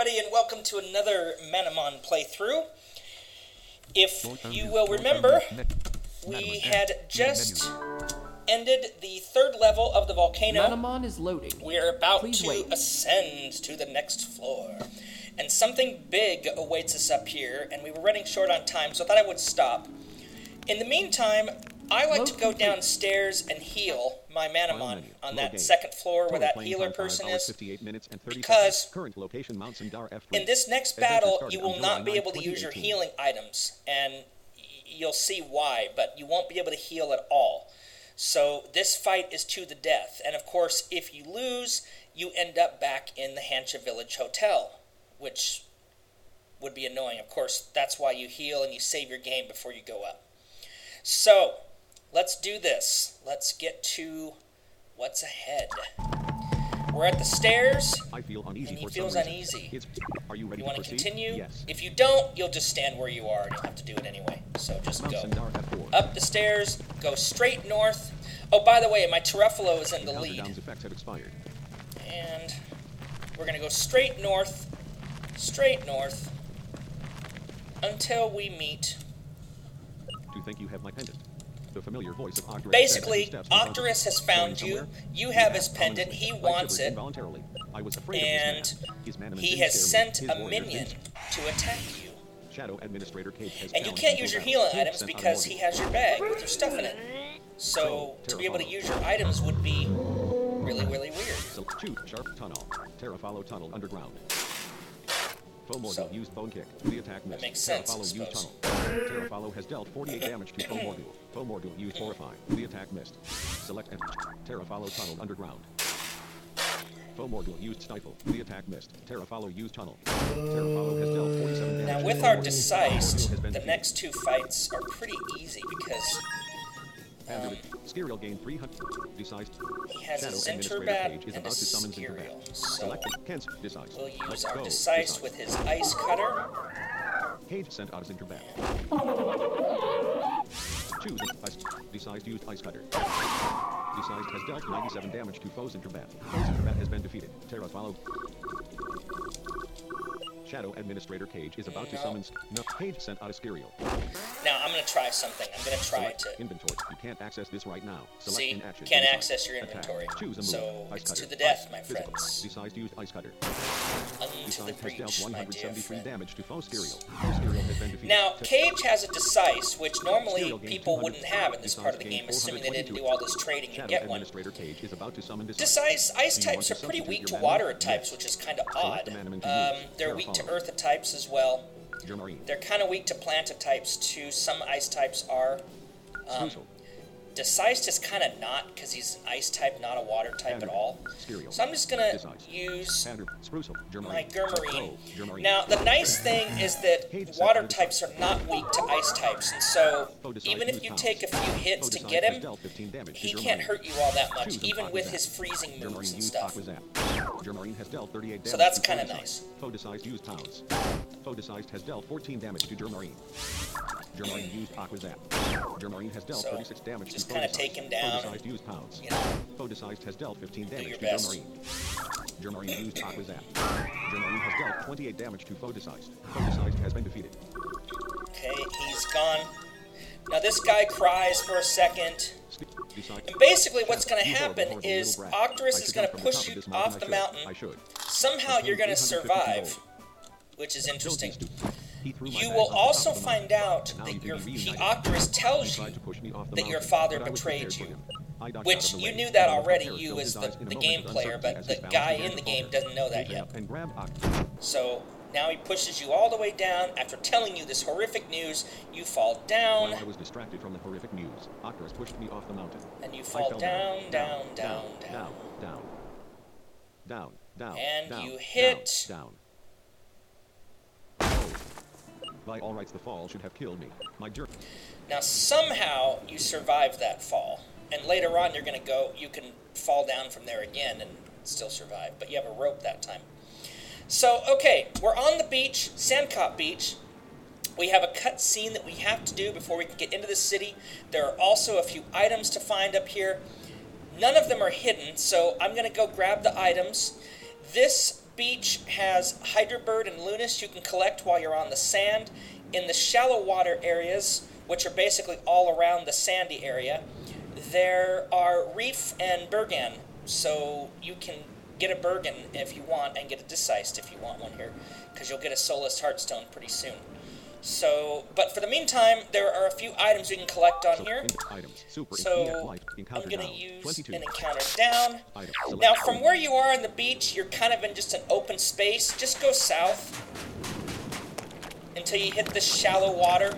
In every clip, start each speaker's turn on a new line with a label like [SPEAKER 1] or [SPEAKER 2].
[SPEAKER 1] everybody, and welcome to another Manamon playthrough. If you will remember, we had just ended the third level of the volcano.
[SPEAKER 2] Manamon is loading.
[SPEAKER 1] We are about
[SPEAKER 2] Please
[SPEAKER 1] to
[SPEAKER 2] wait.
[SPEAKER 1] ascend to the next floor. And something big awaits us up here, and we were running short on time, so I thought I would stop. In the meantime, I like to go downstairs and heal my Manamon on that second floor where that healer person is, because in this next battle you will not be able to use your healing items, and you'll see why, but you won't be able to heal at all. So this fight is to the death, and of course if you lose, you end up back in the Hancha Village Hotel, which would be annoying. Of course, that's why you heal and you save your game before you go up. So, let's do this. Let's get to what's ahead. We're at the stairs,
[SPEAKER 3] I feel uneasy
[SPEAKER 1] and he
[SPEAKER 3] for
[SPEAKER 1] feels
[SPEAKER 3] some reason.
[SPEAKER 1] uneasy.
[SPEAKER 3] Are you ready
[SPEAKER 1] You want to
[SPEAKER 3] proceed?
[SPEAKER 1] continue?
[SPEAKER 3] Yes.
[SPEAKER 1] If you don't, you'll just stand where you are, and you'll have to do it anyway. So just
[SPEAKER 3] Mount
[SPEAKER 1] go.
[SPEAKER 3] Sindar F4.
[SPEAKER 1] Up the stairs, go straight north. Oh, by the way, my Teruffalo is in the lead.
[SPEAKER 3] Countdown's effects have expired.
[SPEAKER 1] And we're going to go straight north, until we meet...
[SPEAKER 3] Do you think you have my pendant? The familiar voice of Octorus.
[SPEAKER 1] Basically, Octorus has found you. You have his pendant. He wants it.
[SPEAKER 3] I was afraid
[SPEAKER 1] And
[SPEAKER 3] of his man.
[SPEAKER 1] he has sent a minion to attack you.
[SPEAKER 3] Shadow Administrator Cage has
[SPEAKER 1] And you
[SPEAKER 3] found
[SPEAKER 1] can't
[SPEAKER 3] Evil
[SPEAKER 1] use your
[SPEAKER 3] Battle.
[SPEAKER 1] healing
[SPEAKER 3] Cage
[SPEAKER 1] items
[SPEAKER 3] sent out
[SPEAKER 1] because
[SPEAKER 3] a
[SPEAKER 1] he
[SPEAKER 3] warning.
[SPEAKER 1] has your bag with your stuff in it. So, to be able to use your items would be really, really weird.
[SPEAKER 3] So shoot, sharp tunnel. Terrafollow tunnel underground. Fomorgul
[SPEAKER 1] So,
[SPEAKER 3] used bone kick. The attack missed.
[SPEAKER 1] makes sense, I
[SPEAKER 3] Terrafollow used
[SPEAKER 1] suppose.
[SPEAKER 3] tunnel. Terrafollow has dealt 48 damage to Fomorgul. Fomorgul used horrify. The attack missed. Select and Terrafollow tunnel underground. Fomorgul used stifle. The attack missed. Terrafollow used tunnel. Terrafollow has dealt 47 damage.
[SPEAKER 1] Now,
[SPEAKER 3] to
[SPEAKER 1] with our
[SPEAKER 3] Fomorgul.
[SPEAKER 1] Decised,
[SPEAKER 3] Fomorgul has been
[SPEAKER 1] the
[SPEAKER 3] defeated.
[SPEAKER 1] next two fights are pretty easy because
[SPEAKER 3] Skiriel gained 300. Decised.
[SPEAKER 1] he has a
[SPEAKER 3] Shadow Administrator
[SPEAKER 1] Zinterbat
[SPEAKER 3] Cage is
[SPEAKER 1] and a
[SPEAKER 3] about to summon
[SPEAKER 1] Skiriel.
[SPEAKER 3] Zinterbat.
[SPEAKER 1] So,
[SPEAKER 3] Select Kent's Decised.
[SPEAKER 1] we'll use
[SPEAKER 3] Let's
[SPEAKER 1] our
[SPEAKER 3] go.
[SPEAKER 1] Decised with his Ice Cutter.
[SPEAKER 3] Cage sent out a Zinterbat. Choose Ice. Decised used Ice Cutter. Decised has dealt 97 damage to foe Zinterbat. Foe Zinterbat has been defeated. Terra followed. Shadow Administrator Cage is about to
[SPEAKER 1] No.
[SPEAKER 3] summon. No, Cage sent out a Skiriel.
[SPEAKER 1] Now, I'm going to try something. I'm going to try
[SPEAKER 3] Select
[SPEAKER 1] to...
[SPEAKER 3] inventory. You can't access this right now. Select
[SPEAKER 1] See,
[SPEAKER 3] in action.
[SPEAKER 1] can't
[SPEAKER 3] Decide.
[SPEAKER 1] access your
[SPEAKER 3] Attack.
[SPEAKER 1] inventory.
[SPEAKER 3] Choose a move.
[SPEAKER 1] So,
[SPEAKER 3] Ice
[SPEAKER 1] it's
[SPEAKER 3] Cutter.
[SPEAKER 1] to the death,
[SPEAKER 3] Ice.
[SPEAKER 1] my
[SPEAKER 3] Physical.
[SPEAKER 1] friends.
[SPEAKER 3] Decised used Ice Cutter.
[SPEAKER 1] Unto the
[SPEAKER 3] Decised has
[SPEAKER 1] breach,
[SPEAKER 3] dealt
[SPEAKER 1] my dear
[SPEAKER 3] 173
[SPEAKER 1] friend.
[SPEAKER 3] damage to foe Skiriel. Foe Skiriel has been defeated.
[SPEAKER 1] Now, Cage has a Decisive, which normally
[SPEAKER 3] Skiriel gained
[SPEAKER 1] people
[SPEAKER 3] 200.
[SPEAKER 1] wouldn't have in this part of the
[SPEAKER 3] Decised
[SPEAKER 1] game,
[SPEAKER 3] gained
[SPEAKER 1] assuming they didn't
[SPEAKER 3] 422.
[SPEAKER 1] do all this trading and
[SPEAKER 3] Shadow
[SPEAKER 1] get one.
[SPEAKER 3] Administrator Cage is about to summon
[SPEAKER 1] Decisive ice
[SPEAKER 3] Do you want
[SPEAKER 1] types
[SPEAKER 3] to
[SPEAKER 1] are pretty
[SPEAKER 3] substitute
[SPEAKER 1] weak
[SPEAKER 3] your
[SPEAKER 1] to
[SPEAKER 3] mana?
[SPEAKER 1] water types,
[SPEAKER 3] Yes.
[SPEAKER 1] which is kind of
[SPEAKER 3] Select
[SPEAKER 1] odd.
[SPEAKER 3] the mana to use.
[SPEAKER 1] They're weak to
[SPEAKER 3] Terrafollow.
[SPEAKER 1] earth types as well.
[SPEAKER 3] Germarine.
[SPEAKER 1] They're kind of weak to plant types too. Some ice types are.
[SPEAKER 3] Sprucial.
[SPEAKER 1] Decised is kind of not, because he's an ice type, not a water type at all.
[SPEAKER 3] Skiriel.
[SPEAKER 1] So I'm just going to
[SPEAKER 3] Decised.
[SPEAKER 1] use
[SPEAKER 3] Pander. Sprucial. Germarine.
[SPEAKER 1] my Germarine.
[SPEAKER 3] Go. Germarine.
[SPEAKER 1] Now, the nice thing is that water types are not weak to ice types, and so even if you take a few hits to get him, he can't hurt you all that much, even with his freezing moves and stuff.
[SPEAKER 3] Germarine has dealt 38 damage.
[SPEAKER 1] So that's
[SPEAKER 3] to
[SPEAKER 1] kinda
[SPEAKER 3] Foe
[SPEAKER 1] nice.
[SPEAKER 3] Foe Decised used pounds. Foe Decised has dealt 14 damage to Germarine. Germarine used Aquazap. Germarine has dealt
[SPEAKER 1] So,
[SPEAKER 3] 36 damage
[SPEAKER 1] just
[SPEAKER 3] to
[SPEAKER 1] kinda
[SPEAKER 3] Foe
[SPEAKER 1] take
[SPEAKER 3] Decised.
[SPEAKER 1] him down
[SPEAKER 3] Foe Decised used pounds.
[SPEAKER 1] You know,
[SPEAKER 3] Foe Decised has dealt 15 damage
[SPEAKER 1] your
[SPEAKER 3] to
[SPEAKER 1] best.
[SPEAKER 3] Germarine. Germarine used Aquazap. Germarine has dealt 28 damage to Foe Decised. Foe Decised has been defeated.
[SPEAKER 1] okay, he's gone. Now this guy cries for a second.
[SPEAKER 3] Decised.
[SPEAKER 1] And basically what's going to
[SPEAKER 3] You horrible,
[SPEAKER 1] happen
[SPEAKER 3] horrible
[SPEAKER 1] is
[SPEAKER 3] little brat.
[SPEAKER 1] Octorus
[SPEAKER 3] I
[SPEAKER 1] is
[SPEAKER 3] should
[SPEAKER 1] going
[SPEAKER 3] jump
[SPEAKER 1] to
[SPEAKER 3] from the
[SPEAKER 1] push
[SPEAKER 3] top of
[SPEAKER 1] you
[SPEAKER 3] this
[SPEAKER 1] off the
[SPEAKER 3] I
[SPEAKER 1] mountain.
[SPEAKER 3] should.
[SPEAKER 1] Somehow you're going to
[SPEAKER 3] 350
[SPEAKER 1] survive,
[SPEAKER 3] gold.
[SPEAKER 1] which is interesting.
[SPEAKER 3] He threw my
[SPEAKER 1] You
[SPEAKER 3] bags
[SPEAKER 1] will
[SPEAKER 3] off the
[SPEAKER 1] also
[SPEAKER 3] top of the
[SPEAKER 1] find
[SPEAKER 3] mountain.
[SPEAKER 1] out
[SPEAKER 3] Now
[SPEAKER 1] that
[SPEAKER 3] you can
[SPEAKER 1] your
[SPEAKER 3] be
[SPEAKER 1] he
[SPEAKER 3] reunited.
[SPEAKER 1] Octorus
[SPEAKER 3] He
[SPEAKER 1] tells
[SPEAKER 3] tried
[SPEAKER 1] you
[SPEAKER 3] to push me off the
[SPEAKER 1] that your
[SPEAKER 3] mountain,
[SPEAKER 1] father
[SPEAKER 3] but I was
[SPEAKER 1] betrayed
[SPEAKER 3] prepared for
[SPEAKER 1] you.
[SPEAKER 3] him. I dodged
[SPEAKER 1] Which
[SPEAKER 3] out of the
[SPEAKER 1] you
[SPEAKER 3] way.
[SPEAKER 1] knew that
[SPEAKER 3] I was
[SPEAKER 1] already,
[SPEAKER 3] prepared,
[SPEAKER 1] you
[SPEAKER 3] so
[SPEAKER 1] as
[SPEAKER 3] Decised
[SPEAKER 1] the
[SPEAKER 3] in a moment
[SPEAKER 1] game
[SPEAKER 3] of
[SPEAKER 1] player,
[SPEAKER 3] uncertainty
[SPEAKER 1] but
[SPEAKER 3] as
[SPEAKER 1] the
[SPEAKER 3] his balance
[SPEAKER 1] guy
[SPEAKER 3] began
[SPEAKER 1] in the
[SPEAKER 3] to
[SPEAKER 1] game
[SPEAKER 3] falter.
[SPEAKER 1] doesn't know that
[SPEAKER 3] He
[SPEAKER 1] yet.
[SPEAKER 3] up and grabbed Octorus.
[SPEAKER 1] So now he pushes you all the way down. After telling you this horrific news, you fall down,
[SPEAKER 3] While I was distracted from the horrific news, Octorus pushed me off the mountain.
[SPEAKER 1] and you
[SPEAKER 3] I
[SPEAKER 1] fall
[SPEAKER 3] fell
[SPEAKER 1] down,
[SPEAKER 3] down,
[SPEAKER 1] down.
[SPEAKER 3] down,
[SPEAKER 1] And
[SPEAKER 3] down,
[SPEAKER 1] you hit.
[SPEAKER 3] down. Oh. By all rights, the fall should have killed me. My dear.
[SPEAKER 1] Now somehow you survive that fall, and later on you can fall down from there again and still survive, but you have a rope that time. So, okay, we're on the beach, Sandcop Beach. We have a cut scene that we have to do before we can get into the city. There are also a few items to find up here. None of them are hidden, so I'm going to go grab the items. This beach has Hydrobird and Lunas you can collect while you're on the sand. In the shallow water areas, which are basically all around the sandy area, there are Reef and Bergan, so you can get a Bergan if you want and get a Decised if you want one here, because you'll get a Soulless Heartstone pretty soon. So, but for the meantime, there are a few items we can collect on here. So, I'm going to use an encounter down. Now, from where you are on the beach, you're kind of in just an open space. Just go south until you hit the shallow water.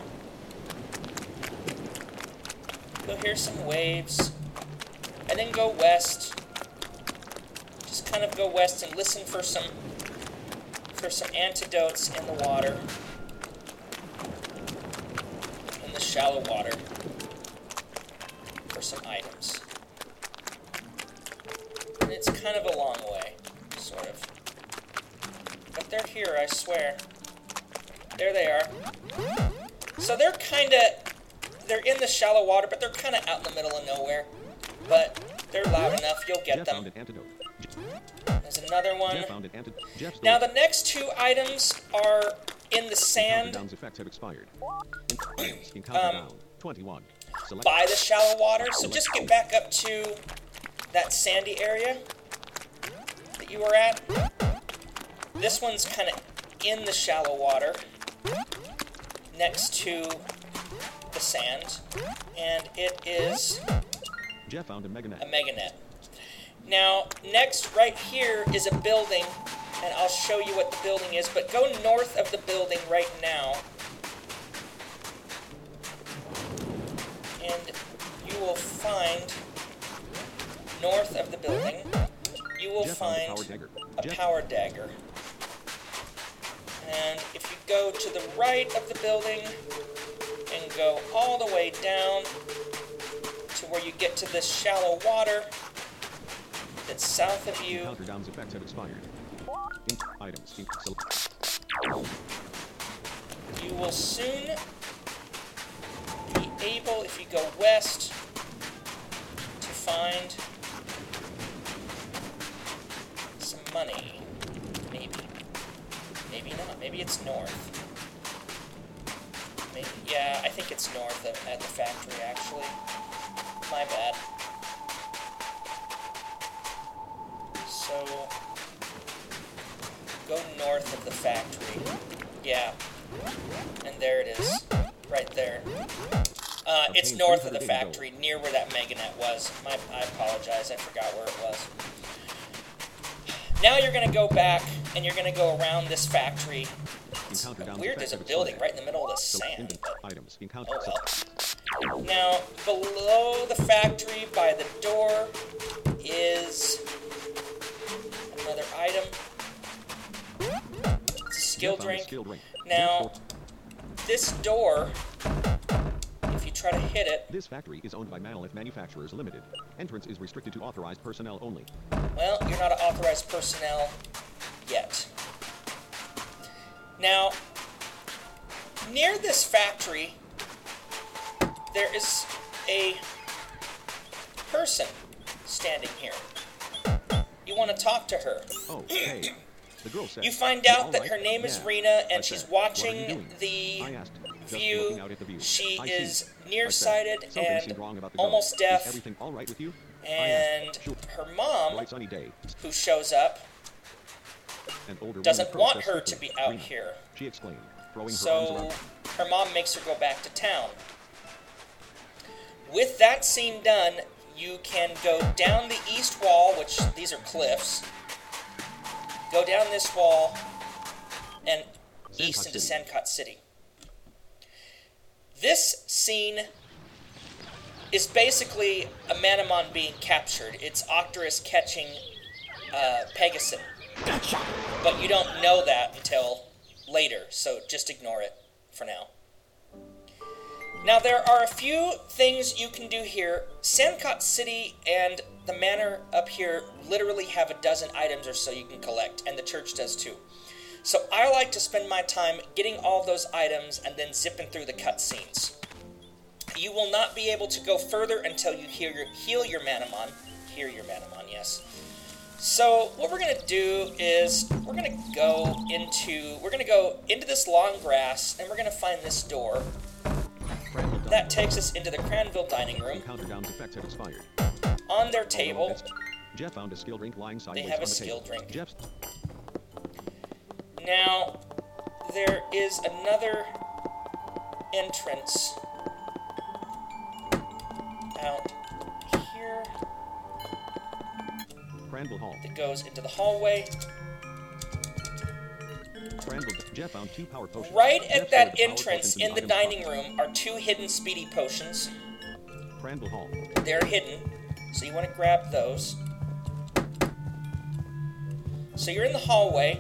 [SPEAKER 1] You'll hear some waves. And then go west. Just kind of go west and listen for some antidotes in the water. The shallow water for some items. And it's kind of a long way, sort of. But they're here, I swear. There they are. So they're in the shallow water, but they're kind of out in the middle of nowhere. But they're loud enough, you'll get them. There's another one. Now the next two items are in the sand. By the shallow water. So just get back up to that sandy area that you were at. This one's kind of in the shallow water next to the sand. And it is
[SPEAKER 3] Jeff found a Meganet.
[SPEAKER 1] Now, next right here is a building, and I'll show you what the building is, but go north of the building right now, and you will find, north of the building, you will find a power dagger. And if you go to the right of the building and go all the way down to where you get to this shallow water that's south of you.
[SPEAKER 3] Counterdowns effects have expired. Items.
[SPEAKER 1] You will soon be able, if you go west, to find some money. Maybe. Maybe not. Maybe it's north. Maybe, yeah, I think it's north at the factory, actually. My bad. So, go north of the factory. Yeah. And there it is. Right there. It's north of the factory, near where that Meganet was. I apologize, I forgot where it was. Now you're going to go back, and you're going to go around this factory. It's weird, there's a building right in the middle of the sand. Oh well. Now, below the factory, by the door, is another item. It's a skill drink. Now, this door, if you try to hit it...
[SPEAKER 3] This factory is owned by Manolith Manufacturers Limited. Entrance is restricted to authorized personnel only.
[SPEAKER 1] Well, you're not authorized personnel yet. Now, near this factory, there is a person standing here. You want to talk to her.
[SPEAKER 3] Oh, hey. The girl said,
[SPEAKER 1] you find out that her name is Rena, and she's watching the view. She is nearsighted and almost deaf.
[SPEAKER 3] Everything all right with you?
[SPEAKER 1] And her mom, who shows up, doesn't want her to be out here.
[SPEAKER 3] She exclaimed,
[SPEAKER 1] so her mom makes her go back to town. With that scene done, you can go down the east wall, which these are cliffs. Go down this wall and east into Sandcott City. This scene is basically a Manamon being captured. It's Octorus catching Pegasus. But you don't know that until later, so just ignore it for now. Now, there are a few things you can do here. Sandcott City and the manor up here literally have a dozen items or so you can collect, and the church does too. So I like to spend my time getting all those items and then zipping through the cutscenes. You will not be able to go further until you heal your Manamon. Hear your Manamon, yes. So what we're gonna do is we're gonna go into this long grass, and we're gonna find this door. That takes us into the Cranville dining room.
[SPEAKER 3] Counterdown's effects have expired.
[SPEAKER 1] On their table,
[SPEAKER 3] Jeff found a skill drink lying sideways
[SPEAKER 1] they have
[SPEAKER 3] on
[SPEAKER 1] a
[SPEAKER 3] the
[SPEAKER 1] skill
[SPEAKER 3] table.
[SPEAKER 1] drink.
[SPEAKER 3] Jeff's
[SPEAKER 1] Now, there is another entrance out here
[SPEAKER 3] Cranville Hall.
[SPEAKER 1] that goes into the hallway.
[SPEAKER 3] Cranville. Jeff found 2 power potions.
[SPEAKER 1] Right
[SPEAKER 3] Jeff
[SPEAKER 1] at that
[SPEAKER 3] stored the power
[SPEAKER 1] entrance
[SPEAKER 3] potions
[SPEAKER 1] in the
[SPEAKER 3] item
[SPEAKER 1] dining
[SPEAKER 3] box.
[SPEAKER 1] room are 2 hidden speedy potions.
[SPEAKER 3] Cranville Hall.
[SPEAKER 1] They're hidden, so you want to grab those. So you're in the hallway.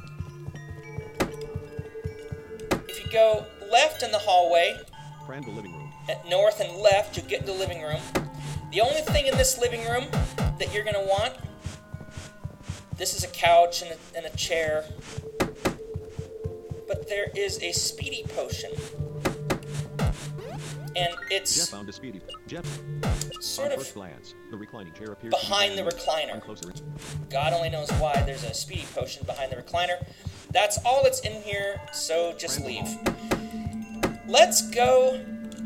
[SPEAKER 1] If you go left in the hallway,
[SPEAKER 3] Cranville living room.
[SPEAKER 1] at north and left, you'll get in the living room. The only thing in this living room that you're going to want, this is a couch and a chair, but there is a speedy potion. And
[SPEAKER 3] Jeff
[SPEAKER 1] it's
[SPEAKER 3] found a speedy. Jeff.
[SPEAKER 1] sort
[SPEAKER 3] On
[SPEAKER 1] of
[SPEAKER 3] first glance, the reclining chair appears
[SPEAKER 1] behind
[SPEAKER 3] to
[SPEAKER 1] the
[SPEAKER 3] be
[SPEAKER 1] recliner.
[SPEAKER 3] on closer.
[SPEAKER 1] God only knows why there's a speedy potion behind the recliner. That's all that's in here, so just leave. Let's go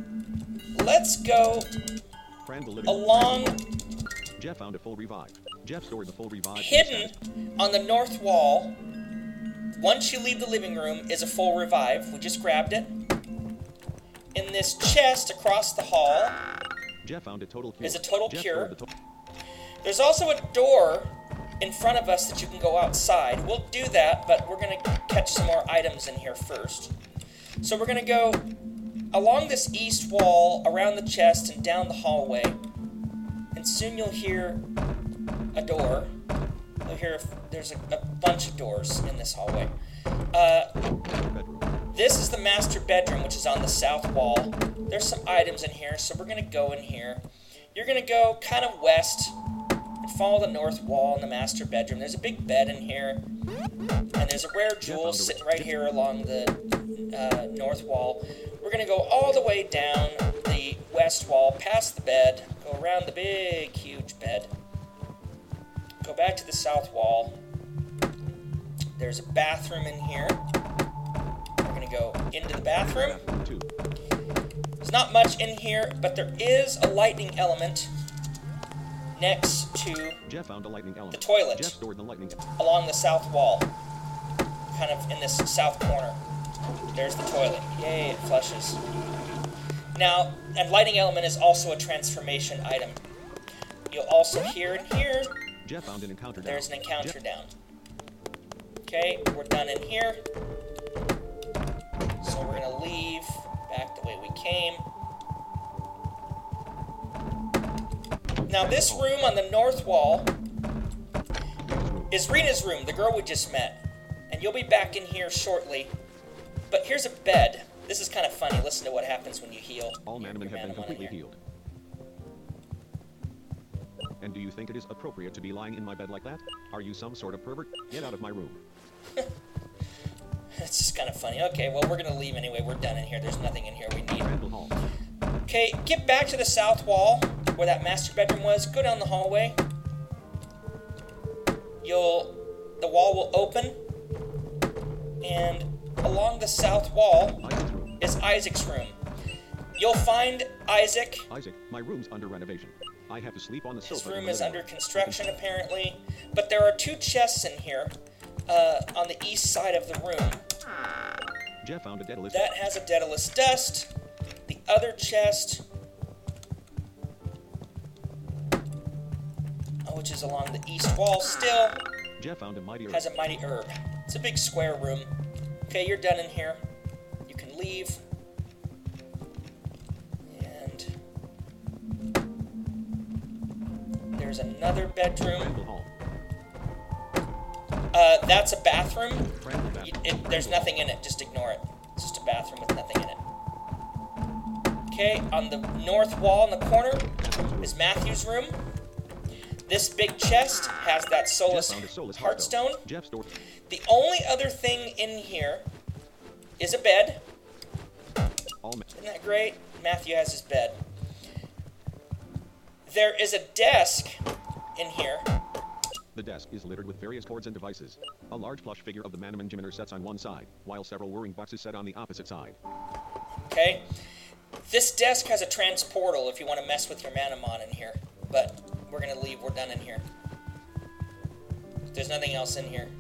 [SPEAKER 3] Cranville living room.
[SPEAKER 1] along,
[SPEAKER 3] Jeff found a full revive. Jeff stored the full revive.
[SPEAKER 1] hidden on the north wall. Once you leave the living room is a full revive. We just grabbed it. In this chest across the hall,
[SPEAKER 3] Jeff found a total cure.
[SPEAKER 1] is a total
[SPEAKER 3] Jeff
[SPEAKER 1] cure.
[SPEAKER 3] stored the
[SPEAKER 1] there's also a door in front of us that you can go outside. We'll do that, but we're going to catch some more items in here first. So we're going to go along this east wall, around the chest, and down the hallway. And soon you'll hear a door. You'll hear there's a bunch of doors in this hallway.
[SPEAKER 3] bedroom.
[SPEAKER 1] This is the master bedroom, which is on the south wall. There's some items in here, so we're going to go in here. You're going to go kind of west and follow the north wall in the master bedroom. There's a big bed in here, and there's a rare jewel sitting right here along the north wall. We're going to go all the way down the west wall, past the bed, go around the big, huge bed, go back to the south wall. There's a bathroom in here. We're going to go into the bathroom.
[SPEAKER 3] Bathroom 2.
[SPEAKER 1] There's not much in here, but there is a lightning element next to
[SPEAKER 3] Jeff found a lightning element.
[SPEAKER 1] the toilet
[SPEAKER 3] Jeff stored the lightning.
[SPEAKER 1] along the south wall, kind of in this south corner. There's the toilet. Yay, it flushes. Now, and lightning element is also a transformation item. You'll also hear in here,
[SPEAKER 3] Jeff found an encounter.
[SPEAKER 1] there's an
[SPEAKER 3] down.
[SPEAKER 1] encounter
[SPEAKER 3] Jeff-
[SPEAKER 1] down. Okay, we're done in here. So we're going to leave back the way we came. Now this room on the north wall is Rena's room, the girl we just met. And you'll be back in here shortly. But here's a bed. This is kind of funny. Listen to what happens when you heal.
[SPEAKER 3] All
[SPEAKER 1] your
[SPEAKER 3] Manaman have been
[SPEAKER 1] Manamon in
[SPEAKER 3] completely
[SPEAKER 1] here.
[SPEAKER 3] healed. And do you think it is appropriate to be lying in my bed like that? Are you some sort of pervert? Get out of my room.
[SPEAKER 1] It's just kind of funny. Okay, well, we're going to leave anyway. We're done in here. There's nothing in here we need.
[SPEAKER 3] Cranville Hall.
[SPEAKER 1] Okay, get back to the south wall where that master bedroom was. Go down the hallway. The wall will open. And along the south wall
[SPEAKER 3] Isaac's room.
[SPEAKER 1] is Isaac's room. You'll find Isaac.
[SPEAKER 3] Isaac, my room's under renovation. I have to sleep on the sofa.
[SPEAKER 1] His
[SPEAKER 3] in
[SPEAKER 1] room
[SPEAKER 3] the
[SPEAKER 1] is
[SPEAKER 3] living
[SPEAKER 1] under construction, apparently. But there are 2 chests in here on the east side of the room.
[SPEAKER 3] Jeff found a Daedalus.
[SPEAKER 1] That has a Daedalus dust. The other chest, which is along the east wall still,
[SPEAKER 3] Jeff found a mighty herb.
[SPEAKER 1] has a mighty herb. It's a big square room. Okay, you're done in here. You can leave. And there's another bedroom.
[SPEAKER 3] Cranville Hall.
[SPEAKER 1] That's a bathroom.
[SPEAKER 3] Cranville bathroom.
[SPEAKER 1] There's nothing in it. Just ignore it. It's just a bathroom with nothing in it. Okay, on the north wall in the corner is Matthew's room. This big chest has that
[SPEAKER 3] Jeff
[SPEAKER 1] Solus
[SPEAKER 3] found a soulless
[SPEAKER 1] Heartstone.
[SPEAKER 3] Jeff stored.
[SPEAKER 1] The only other thing in here is a bed.
[SPEAKER 3] All
[SPEAKER 1] Isn't that great? Matthew has his bed. There is a desk in here.
[SPEAKER 3] The desk is littered with various cords and devices. A large plush figure of the Manaman Jiminer sits on one side, while several whirring boxes set on the opposite side.
[SPEAKER 1] Okay. This desk has a transportal if you want to mess with your Manamon in here. But we're going to leave. We're done in here. There's nothing else in here.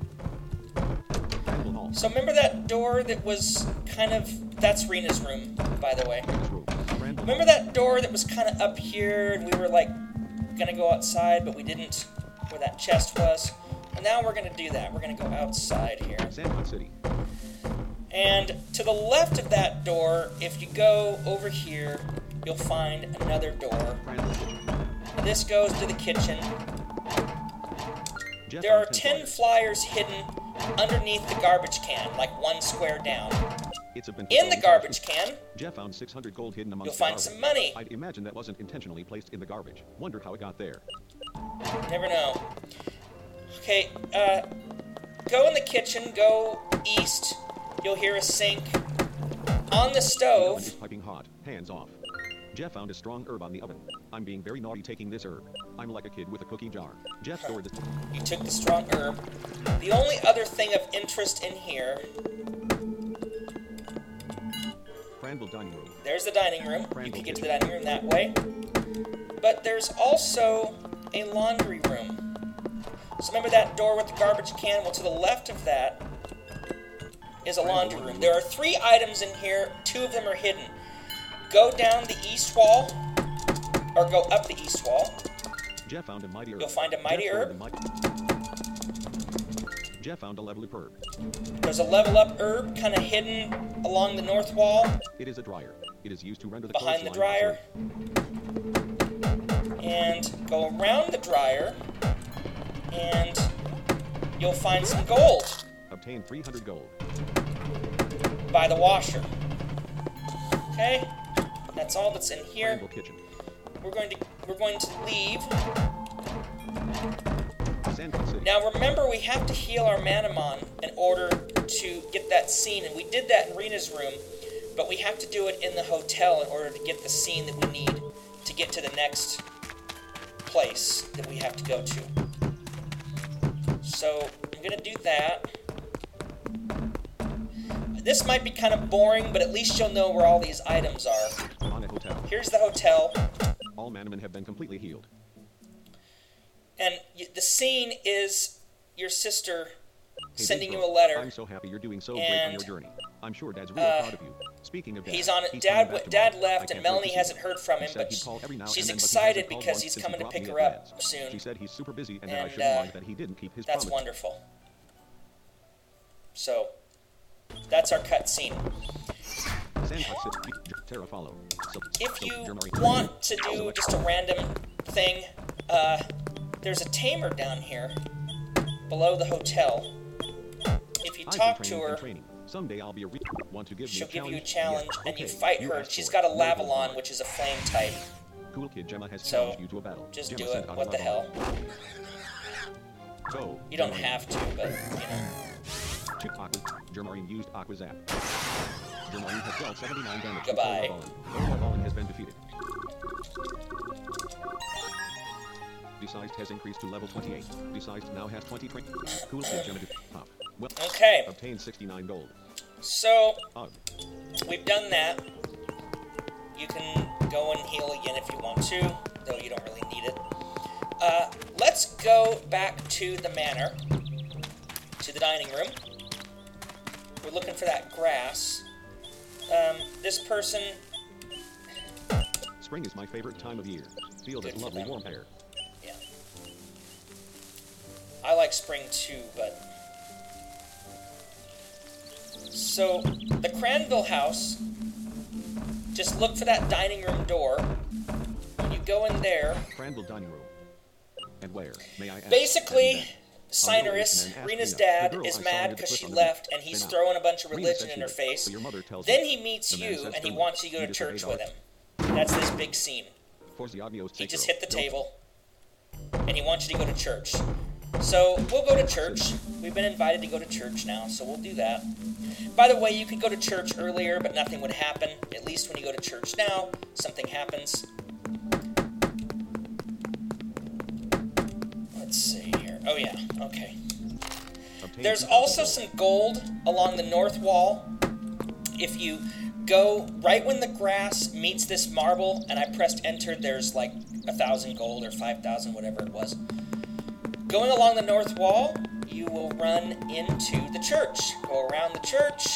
[SPEAKER 1] So remember that door that was kind of... That's Rena's room, by the way. Remember that door that was kind of up here and we were like going to go outside, but we didn't, where that chest was? And now we're going to do that. We're going to go outside here.
[SPEAKER 3] Sandpot City.
[SPEAKER 1] And to the left of that door, if you go over here, you'll find another door. This goes to the kitchen. There are 10 flyers hidden underneath the garbage can, like one square down. In the garbage can,
[SPEAKER 3] Jeff found 600 gold hidden amongst
[SPEAKER 1] you'll find some money.
[SPEAKER 3] I'd imagine that wasn't intentionally placed in the garbage. Wonder how it got there.
[SPEAKER 1] Never know. Okay, go in the kitchen, go east. You'll hear a sink. On the stove...
[SPEAKER 3] The oven is piping hot. Hands off. Jeff found a strong herb on the oven. I'm being very naughty taking this herb. I'm like a kid with a cookie jar. Jeff stored this...
[SPEAKER 1] You took the strong herb. The only other thing of interest in here...
[SPEAKER 3] Cranville dining room.
[SPEAKER 1] There's the dining room. You can get to the dining room that way. But there's also a laundry room. So remember that door with the garbage can? Well, to the left of that is a laundry room. There are 3 items in here. 2 of them are hidden. Go down the east wall, or go up the east wall.
[SPEAKER 3] Jeff found a mighty herb.
[SPEAKER 1] You'll find a mighty herb.
[SPEAKER 3] Jeff found a level up herb.
[SPEAKER 1] There's a level up herb kind of hidden along the north wall.
[SPEAKER 3] It is a dryer. It is used to render the
[SPEAKER 1] behind the dryer. And go around the dryer, and you'll find some gold.
[SPEAKER 3] Obtain 300 gold.
[SPEAKER 1] By the washer. Okay? That's all that's in here.
[SPEAKER 3] Kitchen.
[SPEAKER 1] We're going to leave.
[SPEAKER 3] Sandpot City.
[SPEAKER 1] Now remember, we have to heal our Manamon in order to get that scene, and we did that in Rena's room, but we have to do it in the hotel in order to get the scene that we need to get to the next place that we have to go to. So I'm going to do that. This might be kind of boring, but at least you'll know where all these items are.
[SPEAKER 3] On a hotel.
[SPEAKER 1] Here's the hotel.
[SPEAKER 3] All Manaman have been completely healed.
[SPEAKER 1] And the scene is your sister
[SPEAKER 3] Hey,
[SPEAKER 1] sending
[SPEAKER 3] Big
[SPEAKER 1] you a
[SPEAKER 3] Bro,
[SPEAKER 1] letter.
[SPEAKER 3] I'm so happy you're doing so great on your journey. I'm sure Dad's really proud of you. Speaking of Dad,
[SPEAKER 1] He's on it.
[SPEAKER 3] he's coming back
[SPEAKER 1] Dad
[SPEAKER 3] tomorrow. I
[SPEAKER 1] left, and
[SPEAKER 3] can't
[SPEAKER 1] Melanie
[SPEAKER 3] wait to see
[SPEAKER 1] hasn't
[SPEAKER 3] him.
[SPEAKER 1] heard from
[SPEAKER 3] He
[SPEAKER 1] him,
[SPEAKER 3] said
[SPEAKER 1] but
[SPEAKER 3] he'd call every now
[SPEAKER 1] she's
[SPEAKER 3] and then, but he
[SPEAKER 1] excited
[SPEAKER 3] hasn't called
[SPEAKER 1] because
[SPEAKER 3] once
[SPEAKER 1] he's
[SPEAKER 3] since
[SPEAKER 1] coming
[SPEAKER 3] he
[SPEAKER 1] to
[SPEAKER 3] brought
[SPEAKER 1] pick
[SPEAKER 3] me
[SPEAKER 1] her
[SPEAKER 3] a
[SPEAKER 1] up
[SPEAKER 3] Vans.
[SPEAKER 1] soon.
[SPEAKER 3] She said he's super busy and that I
[SPEAKER 1] And,
[SPEAKER 3] shouldn't mind that he didn't keep his
[SPEAKER 1] That's
[SPEAKER 3] promise.
[SPEAKER 1] wonderful. So, that's our cut scene.
[SPEAKER 3] Sandpot City. Terra follow.
[SPEAKER 1] If you want to do just a random thing, there's a tamer down here below the hotel. If you talk to her,
[SPEAKER 3] someday I'll be a want to give
[SPEAKER 1] she'll
[SPEAKER 3] me a
[SPEAKER 1] give you a
[SPEAKER 3] challenge,
[SPEAKER 1] challenge, and you
[SPEAKER 3] okay,
[SPEAKER 1] fight
[SPEAKER 3] you
[SPEAKER 1] her.
[SPEAKER 3] asked
[SPEAKER 1] She's
[SPEAKER 3] for
[SPEAKER 1] got a
[SPEAKER 3] it. No holds
[SPEAKER 1] Lavalon,
[SPEAKER 3] barred.
[SPEAKER 1] which is a flame type.
[SPEAKER 3] Cool Kid Gemma has
[SPEAKER 1] So,
[SPEAKER 3] challenged you to a battle.
[SPEAKER 1] Just
[SPEAKER 3] Gemma
[SPEAKER 1] do
[SPEAKER 3] sent
[SPEAKER 1] it.
[SPEAKER 3] out a
[SPEAKER 1] What the
[SPEAKER 3] Lavalon.
[SPEAKER 1] hell?
[SPEAKER 3] Go.
[SPEAKER 1] You don't have to, but, you know.
[SPEAKER 3] Germarine used Aqua Zap. Germarine has dealt 79 damage
[SPEAKER 1] Goodbye.
[SPEAKER 3] to Lavalon has been defeated. Desized has increased to level 28. Desized now has 20 train. Cool Kid Gemma top. Well,
[SPEAKER 1] Okay,
[SPEAKER 3] obtained 69 gold.
[SPEAKER 1] so
[SPEAKER 3] Ugh.
[SPEAKER 1] we've done that. You can go and heal again if you want to, though you don't really need it. Let's go back to the manor, to the dining room. We're looking for that grass. This person...
[SPEAKER 3] Spring is my favorite time of year. Feel
[SPEAKER 1] Good
[SPEAKER 3] that
[SPEAKER 1] for
[SPEAKER 3] lovely
[SPEAKER 1] them.
[SPEAKER 3] warm air.
[SPEAKER 1] Yeah. I like spring too, but... So, the Cranville house, just look for that dining room door. When you go in there,
[SPEAKER 3] Cranville dining room. And where, may I ask?
[SPEAKER 1] basically,
[SPEAKER 3] Have you
[SPEAKER 1] Cyrus,
[SPEAKER 3] been?
[SPEAKER 1] Rena's
[SPEAKER 3] Rena,
[SPEAKER 1] dad,
[SPEAKER 3] the girl
[SPEAKER 1] is
[SPEAKER 3] I saw
[SPEAKER 1] mad
[SPEAKER 3] near the
[SPEAKER 1] because
[SPEAKER 3] cliff
[SPEAKER 1] she
[SPEAKER 3] on the
[SPEAKER 1] left,
[SPEAKER 3] beach.
[SPEAKER 1] and he's
[SPEAKER 3] They now.
[SPEAKER 1] throwing a bunch of
[SPEAKER 3] Rena
[SPEAKER 1] religion
[SPEAKER 3] said
[SPEAKER 1] in
[SPEAKER 3] she
[SPEAKER 1] her
[SPEAKER 3] would,
[SPEAKER 1] face.
[SPEAKER 3] but your mother tells
[SPEAKER 1] Then
[SPEAKER 3] me.
[SPEAKER 1] he meets
[SPEAKER 3] The man
[SPEAKER 1] you,
[SPEAKER 3] said
[SPEAKER 1] and he
[SPEAKER 3] sternly,
[SPEAKER 1] wants you to go
[SPEAKER 3] "You
[SPEAKER 1] to
[SPEAKER 3] disobeyed
[SPEAKER 1] church
[SPEAKER 3] our
[SPEAKER 1] with him. That's this big scene.
[SPEAKER 3] Forziagios
[SPEAKER 1] He just
[SPEAKER 3] Sacro.
[SPEAKER 1] hit the
[SPEAKER 3] Don't-
[SPEAKER 1] table, and he wants you to go to church. So, we'll go to church. We've been invited to go to church now, so we'll do that. By the way, you could go to church earlier, but nothing would happen. At least when you go to church now, something happens. Let's see here. Oh yeah, okay.
[SPEAKER 3] Obtain
[SPEAKER 1] There's
[SPEAKER 3] 2,000
[SPEAKER 1] also
[SPEAKER 3] gold.
[SPEAKER 1] some gold along the north wall. If you go right when the grass meets this marble, and I pressed enter, there's like 1,000 gold or 5,000, whatever it was. Going along the north wall, you will run into the church. Go around the church,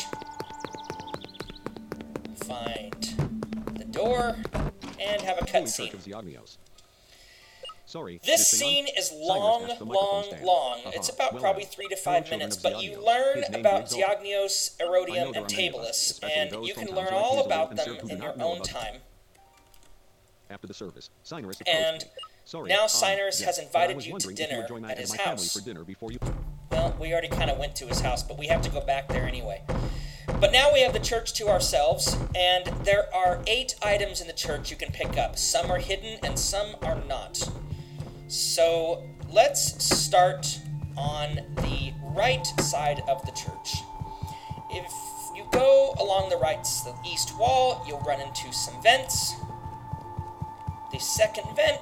[SPEAKER 1] find the door, and have a
[SPEAKER 3] Holy Church
[SPEAKER 1] cutscene.
[SPEAKER 3] of Ziognios. Sorry.
[SPEAKER 1] This
[SPEAKER 3] thing on?
[SPEAKER 1] scene is
[SPEAKER 3] Cyrus
[SPEAKER 1] long,
[SPEAKER 3] has the microphone
[SPEAKER 1] long,
[SPEAKER 3] stand.
[SPEAKER 1] long.
[SPEAKER 3] Haha,
[SPEAKER 1] It's about
[SPEAKER 3] well
[SPEAKER 1] probably
[SPEAKER 3] then.
[SPEAKER 1] 3 to
[SPEAKER 3] Fellow
[SPEAKER 1] 5
[SPEAKER 3] children
[SPEAKER 1] minutes,
[SPEAKER 3] of
[SPEAKER 1] but you
[SPEAKER 3] Ziognios,
[SPEAKER 1] learn
[SPEAKER 3] his name
[SPEAKER 1] about
[SPEAKER 3] means gold.
[SPEAKER 1] Ziognios,
[SPEAKER 3] I know
[SPEAKER 1] Erodium,
[SPEAKER 3] there
[SPEAKER 1] and
[SPEAKER 3] are many of us,
[SPEAKER 1] Tabalus,
[SPEAKER 3] especially
[SPEAKER 1] and
[SPEAKER 3] those
[SPEAKER 1] you can
[SPEAKER 3] from
[SPEAKER 1] learn
[SPEAKER 3] towns like
[SPEAKER 1] all
[SPEAKER 3] Hazelwood
[SPEAKER 1] about
[SPEAKER 3] and
[SPEAKER 1] them
[SPEAKER 3] Syrte who do
[SPEAKER 1] in your
[SPEAKER 3] not know
[SPEAKER 1] own
[SPEAKER 3] about-
[SPEAKER 1] time.
[SPEAKER 3] After the service, Cyrus approached
[SPEAKER 1] And
[SPEAKER 3] me. Sorry.
[SPEAKER 1] now Cyrus
[SPEAKER 3] yes,
[SPEAKER 1] has
[SPEAKER 3] but I
[SPEAKER 1] invited
[SPEAKER 3] was
[SPEAKER 1] you to
[SPEAKER 3] wondering if you
[SPEAKER 1] dinner
[SPEAKER 3] would join
[SPEAKER 1] at
[SPEAKER 3] Matt
[SPEAKER 1] his
[SPEAKER 3] and my family
[SPEAKER 1] house.
[SPEAKER 3] for dinner before you.
[SPEAKER 1] Well, we already kind of went to his house, but we have to go back there anyway. But now we have the church to ourselves, and there are 8 items in the church you can pick up. Some are hidden and some are not. So let's start on the right side of the church. If you go along the the east wall, you'll run into some vents. The second vent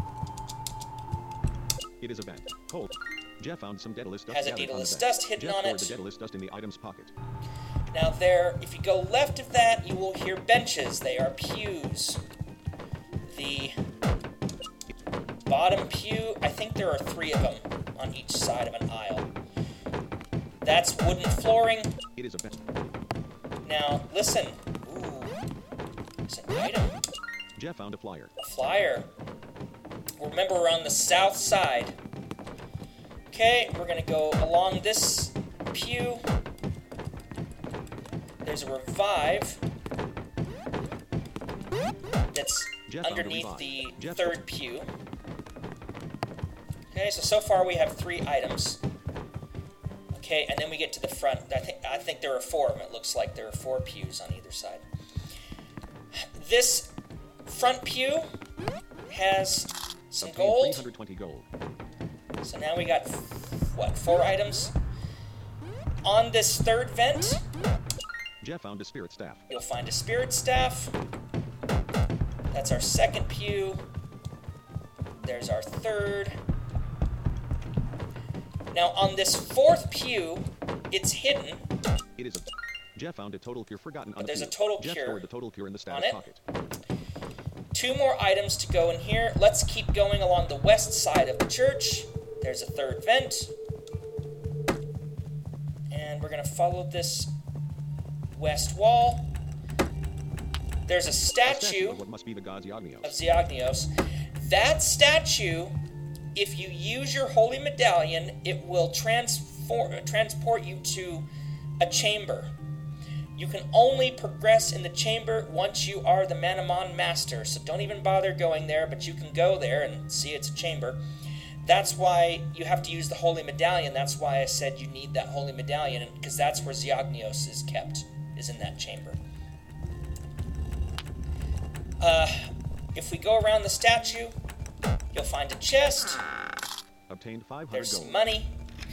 [SPEAKER 3] It is a vent. Hold. Jeff found some Daedalus dust.
[SPEAKER 1] Has a
[SPEAKER 3] gathered on the
[SPEAKER 1] Daedalus
[SPEAKER 3] vent.
[SPEAKER 1] dust hidden
[SPEAKER 3] Jeff
[SPEAKER 1] on
[SPEAKER 3] stored
[SPEAKER 1] it.
[SPEAKER 3] the Daedalus dust in the item's pocket.
[SPEAKER 1] Now there, if you go left of that, you will hear benches. They are pews. The bottom pew, I think there are 3 of them on each side of an aisle. That's wooden flooring.
[SPEAKER 3] It is a vent.
[SPEAKER 1] Now, listen. Ooh, it's an item.
[SPEAKER 3] Jeff found a flyer.
[SPEAKER 1] A flyer. Remember, we're on the south side. Okay, we're gonna go along this pew. There's a revive that's
[SPEAKER 3] Jeff found a
[SPEAKER 1] underneath
[SPEAKER 3] revive.
[SPEAKER 1] the
[SPEAKER 3] Jeff-
[SPEAKER 1] third pew. Okay, so far we have 3 items. Okay, and then we get to the front. I think there are 4 of them. It looks like there are 4 pews on either side. This front pew has some
[SPEAKER 3] Obtain
[SPEAKER 1] gold.
[SPEAKER 3] 320 gold.
[SPEAKER 1] So now we got, 4 items. On this third vent,
[SPEAKER 3] Jeff found a spirit staff.
[SPEAKER 1] you'll find a spirit staff. That's our second pew. There's our third. Now on this 4th pew, it's hidden.
[SPEAKER 3] It is a. Jeff found a total cure forgotten on
[SPEAKER 1] But
[SPEAKER 3] a
[SPEAKER 1] there's a
[SPEAKER 3] pew.
[SPEAKER 1] total
[SPEAKER 3] Jeff
[SPEAKER 1] cure
[SPEAKER 3] stored the total cure in the
[SPEAKER 1] on
[SPEAKER 3] status
[SPEAKER 1] it.
[SPEAKER 3] pocket.
[SPEAKER 1] 2 more items to go in here. Let's keep going along the west side of the church. There's a third vent. And we're going to follow this west wall. There's a
[SPEAKER 3] A
[SPEAKER 1] statue
[SPEAKER 3] of what must be the god Ziognios.
[SPEAKER 1] of Ziognios. That statue, if you use your holy medallion, it will transport you to a chamber. You can only progress in the chamber once you are the Manamon Master, so don't even bother going there, but you can go there and see it's a chamber. That's why you have to use the holy medallion. That's why I said you need that holy medallion, because that's where Ziognios is kept, is in that chamber. If we go around the statue, you'll find a chest.
[SPEAKER 3] Obtained 500
[SPEAKER 1] There's
[SPEAKER 3] gold.
[SPEAKER 1] some money.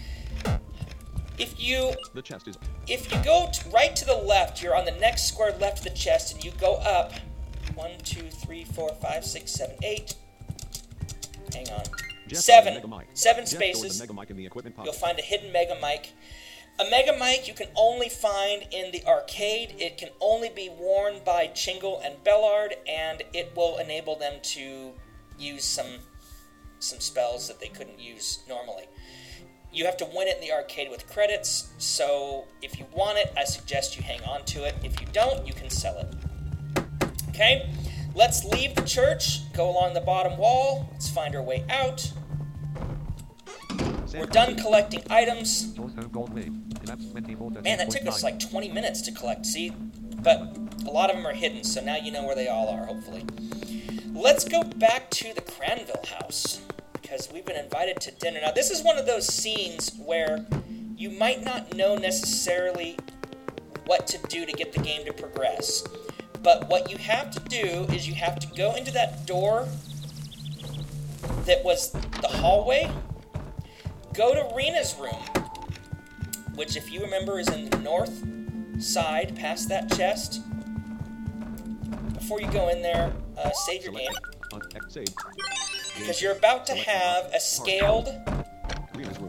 [SPEAKER 1] If you
[SPEAKER 3] The chest is.
[SPEAKER 1] go right to the left, you're on the next square left of the chest, and you go up 1, 2, 3, 4, 5, 6, 7, 8. Hang on.
[SPEAKER 3] Jeff
[SPEAKER 1] 7.
[SPEAKER 3] found the Mega Mic.
[SPEAKER 1] 7
[SPEAKER 3] Jeff stored
[SPEAKER 1] spaces.
[SPEAKER 3] the Mega Mic in the equipment pocket.
[SPEAKER 1] You'll find a hidden Mega Mic. A Mega Mic you can only find in the arcade. It can only be worn by Chingle and Bellard, and it will enable them to use some spells that they couldn't use normally. You have to win it in the arcade with credits, so if you want it, I suggest you hang on to it. If you don't, you can sell it. Okay, let's leave the church, go along the bottom wall, let's find our way out. We're done collecting items. Man, that took us like 20 minutes to collect, see? But a lot of them are hidden, so now you know where they all are, hopefully. Let's go back to the Cranville house, because we've been invited to dinner. Now, this is one of those scenes where you might not know necessarily what to do to get the game to progress. But what you have to do is you have to go into that door that was the hallway, go to Rena's room, which, if you remember, is in the north side, past that chest. Before you go in there, save your game,
[SPEAKER 3] Save.
[SPEAKER 1] because you're about to have a scaled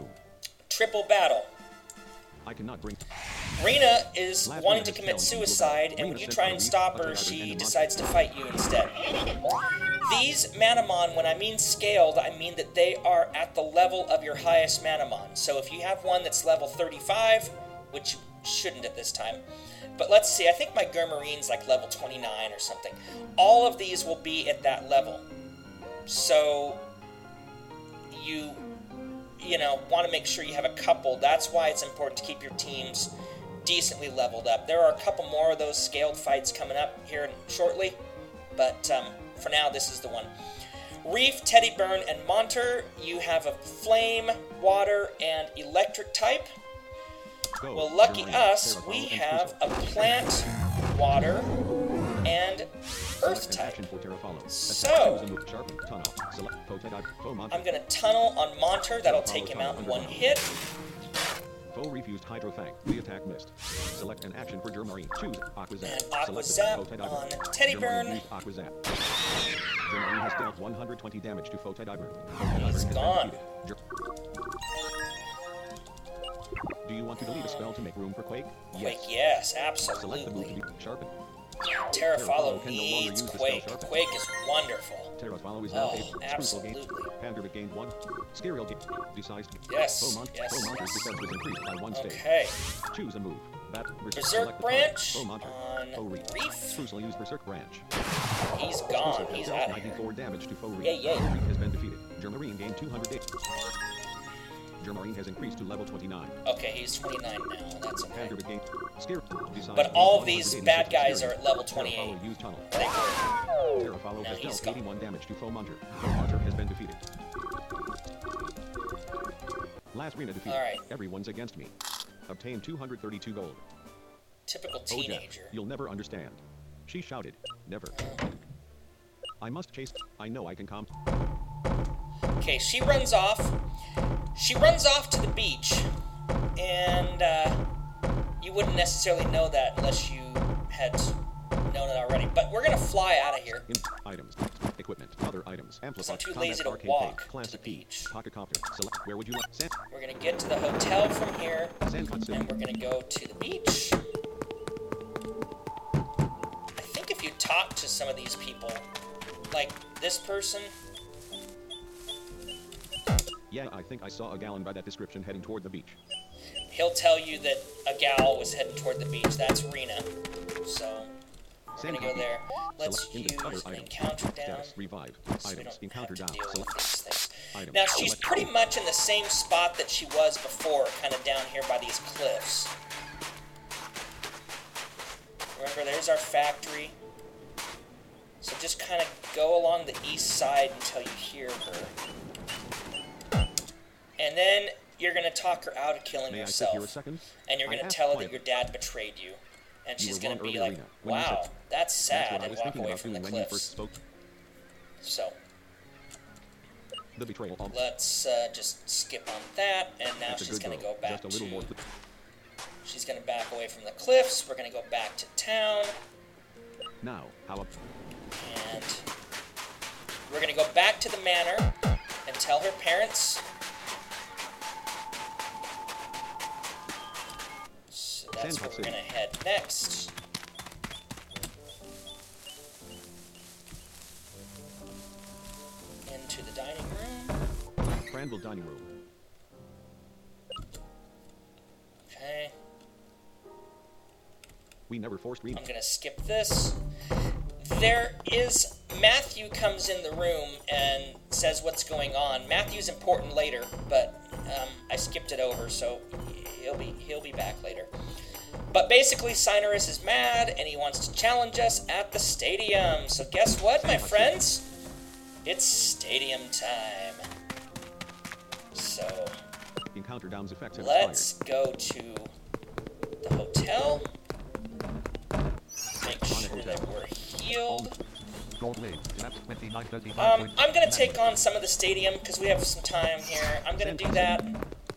[SPEAKER 1] triple battle.
[SPEAKER 3] I cannot bring.
[SPEAKER 1] Rena is
[SPEAKER 3] Last
[SPEAKER 1] wanting
[SPEAKER 3] Rena
[SPEAKER 1] to
[SPEAKER 3] has
[SPEAKER 1] commit
[SPEAKER 3] failed.
[SPEAKER 1] suicide, and
[SPEAKER 3] Rena
[SPEAKER 1] when you
[SPEAKER 3] sent
[SPEAKER 1] try
[SPEAKER 3] her
[SPEAKER 1] and
[SPEAKER 3] leave,
[SPEAKER 1] stop
[SPEAKER 3] but
[SPEAKER 1] her,
[SPEAKER 3] they are
[SPEAKER 1] she
[SPEAKER 3] in the
[SPEAKER 1] decides to fight you instead. These Manamon, when I mean scaled, I mean that they are at the level of your highest Manamon. So if you have one that's level 35, which you shouldn't at this time, but let's see, I think my Gurmarine's like level 29 or something. All of these will be at that level. So you know, want to make sure you have a couple. That's why it's important to keep your teams decently leveled up. There are a couple more of those scaled fights coming up here shortly, but for now, this is the one. Reef, Teddyburn, and Monter, you have a flame, water, and electric type.
[SPEAKER 3] Go.
[SPEAKER 1] Well, lucky
[SPEAKER 3] Germaine,
[SPEAKER 1] us,
[SPEAKER 3] Terra,
[SPEAKER 1] we
[SPEAKER 3] follow, and
[SPEAKER 1] have
[SPEAKER 3] Crusoe.
[SPEAKER 1] a plant, water, and earth
[SPEAKER 3] Select an
[SPEAKER 1] type.
[SPEAKER 3] action for Terra follow. Attack,
[SPEAKER 1] So,
[SPEAKER 3] choose a move, sharpen, tunnel, select, foe monster.
[SPEAKER 1] I'm going to tunnel on Monter. That'll take him out in one hit.
[SPEAKER 3] Foe refused Hydrofang. The attack missed. Select an action for Germarine. Choose Aqua Zap.
[SPEAKER 1] And Aqua
[SPEAKER 3] Select
[SPEAKER 1] Zap
[SPEAKER 3] Foe Teddyburn.
[SPEAKER 1] on Teddyburn.
[SPEAKER 3] Germarine used Aqua Zap. Germarine has dealt 120 damage to Foe Teddyburn. Foe Teddyburn
[SPEAKER 1] He's
[SPEAKER 3] has been
[SPEAKER 1] gone.
[SPEAKER 3] defeated. Do you want to delete a spell to make room for Quake?
[SPEAKER 1] Quake, yes,
[SPEAKER 3] Select the move to
[SPEAKER 1] absolutely.
[SPEAKER 3] be sharpened.
[SPEAKER 1] Terra Follow
[SPEAKER 3] can no longer
[SPEAKER 1] needs
[SPEAKER 3] use the spell
[SPEAKER 1] Quake.
[SPEAKER 3] Sharpen.
[SPEAKER 1] Quake is wonderful.
[SPEAKER 3] Terra follow is now
[SPEAKER 1] Oh,
[SPEAKER 3] able.
[SPEAKER 1] absolutely.
[SPEAKER 3] Panderbit gained 1. Scarial decides.
[SPEAKER 1] Yes,
[SPEAKER 3] Foe monster's
[SPEAKER 1] yes.
[SPEAKER 3] defense was increased by 1 stage.
[SPEAKER 1] Okay.
[SPEAKER 3] Choose a move.
[SPEAKER 1] Berserk
[SPEAKER 3] select the
[SPEAKER 1] Branch
[SPEAKER 3] target. Foe monster.
[SPEAKER 1] on
[SPEAKER 3] Foe Reef.
[SPEAKER 1] Reef.
[SPEAKER 3] Crucial used Berserk Branch.
[SPEAKER 1] He's gone.
[SPEAKER 3] Crucial
[SPEAKER 1] He's
[SPEAKER 3] dealt
[SPEAKER 1] out of here.
[SPEAKER 3] 94 damage to Foe Reef.
[SPEAKER 1] Yay, yay.
[SPEAKER 3] Foe Reef has been defeated. Germarine gained 208. Germarine has increased to level 29.
[SPEAKER 1] Okay, he's 29 now. That's okay.
[SPEAKER 3] Panderbit gained. Decides
[SPEAKER 1] But all of these bad guys are at level
[SPEAKER 3] Terra
[SPEAKER 1] 28.
[SPEAKER 3] follow used tunnel.
[SPEAKER 1] They were.
[SPEAKER 3] Terra follow
[SPEAKER 1] Now
[SPEAKER 3] has
[SPEAKER 1] he's
[SPEAKER 3] dealt
[SPEAKER 1] gone.
[SPEAKER 3] 81 damage to Foe Monter. Foe Monter has been defeated. Last Rena defeated.
[SPEAKER 1] Alright.
[SPEAKER 3] Everyone's against me. Obtained 232 gold.
[SPEAKER 1] Typical
[SPEAKER 3] Oh, Jeff,
[SPEAKER 1] teenager.
[SPEAKER 3] you'll never understand. She shouted. Never. I must chase. I know I can calm.
[SPEAKER 1] Okay, she runs off. She runs off to the beach, and you wouldn't necessarily know that unless you had known it already. But we're gonna fly out of here.
[SPEAKER 3] Items. Equipment. Other items. Amplify.
[SPEAKER 1] I'm too
[SPEAKER 3] Combat
[SPEAKER 1] lazy to
[SPEAKER 3] arcade
[SPEAKER 1] walk
[SPEAKER 3] cave,
[SPEAKER 1] to
[SPEAKER 3] Classic
[SPEAKER 1] the
[SPEAKER 3] key.
[SPEAKER 1] beach.
[SPEAKER 3] Pocket copter. Select. Where would you like? Sand.
[SPEAKER 1] We're gonna get to the hotel from here,
[SPEAKER 3] Sandcut City.
[SPEAKER 1] and we're gonna go to the beach. I think if you talk to some of these people, like this person,
[SPEAKER 3] Yeah, I think I saw a gallon by that description heading toward the beach.
[SPEAKER 1] he'll tell you that a gal was heading toward the beach. That's Rena. So we're gonna go there. Let's
[SPEAKER 3] Select
[SPEAKER 1] use
[SPEAKER 3] other
[SPEAKER 1] an
[SPEAKER 3] items.
[SPEAKER 1] encounter down.
[SPEAKER 3] Status. Revive.
[SPEAKER 1] So we
[SPEAKER 3] Items.
[SPEAKER 1] don't
[SPEAKER 3] Encounter
[SPEAKER 1] have to
[SPEAKER 3] down.
[SPEAKER 1] deal with
[SPEAKER 3] Select.
[SPEAKER 1] these things.
[SPEAKER 3] Items.
[SPEAKER 1] Now she's
[SPEAKER 3] Select.
[SPEAKER 1] pretty much in the same spot that she was before, kind of down here by these cliffs. Remember, there's our factory. So just kind of go along the east side until you hear her. And then you're going to talk her out of killing
[SPEAKER 3] May I sit here a
[SPEAKER 1] herself.
[SPEAKER 3] second?
[SPEAKER 1] And you're
[SPEAKER 3] I
[SPEAKER 1] going to
[SPEAKER 3] asked
[SPEAKER 1] tell her that
[SPEAKER 3] quietly.
[SPEAKER 1] your dad betrayed you. And
[SPEAKER 3] You
[SPEAKER 1] she's
[SPEAKER 3] were
[SPEAKER 1] going to
[SPEAKER 3] wrong
[SPEAKER 1] be
[SPEAKER 3] earlier,
[SPEAKER 1] like,
[SPEAKER 3] Rena, when you
[SPEAKER 1] wow,
[SPEAKER 3] said-
[SPEAKER 1] that's
[SPEAKER 3] That's
[SPEAKER 1] sad,
[SPEAKER 3] what I
[SPEAKER 1] and
[SPEAKER 3] was
[SPEAKER 1] walk
[SPEAKER 3] thinking
[SPEAKER 1] away
[SPEAKER 3] about
[SPEAKER 1] from the
[SPEAKER 3] doing when you first
[SPEAKER 1] cliffs.
[SPEAKER 3] spoke.
[SPEAKER 1] So
[SPEAKER 3] The betrayal.
[SPEAKER 1] let's just skip on that, and now
[SPEAKER 3] That's a
[SPEAKER 1] she's
[SPEAKER 3] good
[SPEAKER 1] going to
[SPEAKER 3] girl.
[SPEAKER 1] go back
[SPEAKER 3] Just a little more.
[SPEAKER 1] to... She's going to back away from the cliffs. We're going to go back to town,
[SPEAKER 3] Now, how up?
[SPEAKER 1] and we're going to go back to the manor and tell her parents. So that's where
[SPEAKER 3] Sandbox
[SPEAKER 1] we're
[SPEAKER 3] City.
[SPEAKER 1] going to head next. Into the dining room.
[SPEAKER 3] Cranville dining room.
[SPEAKER 1] Okay.
[SPEAKER 3] We never forced Rena.
[SPEAKER 1] I'm gonna skip this. There is Matthew comes in the room and says what's going on. Matthew's important later, but I skipped it over, so he'll be back later. But basically, Cyrus is mad and he wants to challenge us at the stadium. So guess what, my friends? It's stadium time. So
[SPEAKER 3] Encounter Downs effects have
[SPEAKER 1] let's go to the hotel. Make sure that we're healed.
[SPEAKER 2] Gold League, map 2935.
[SPEAKER 1] I'm going to take on some of the stadium because we have some time here. I'm going to do that.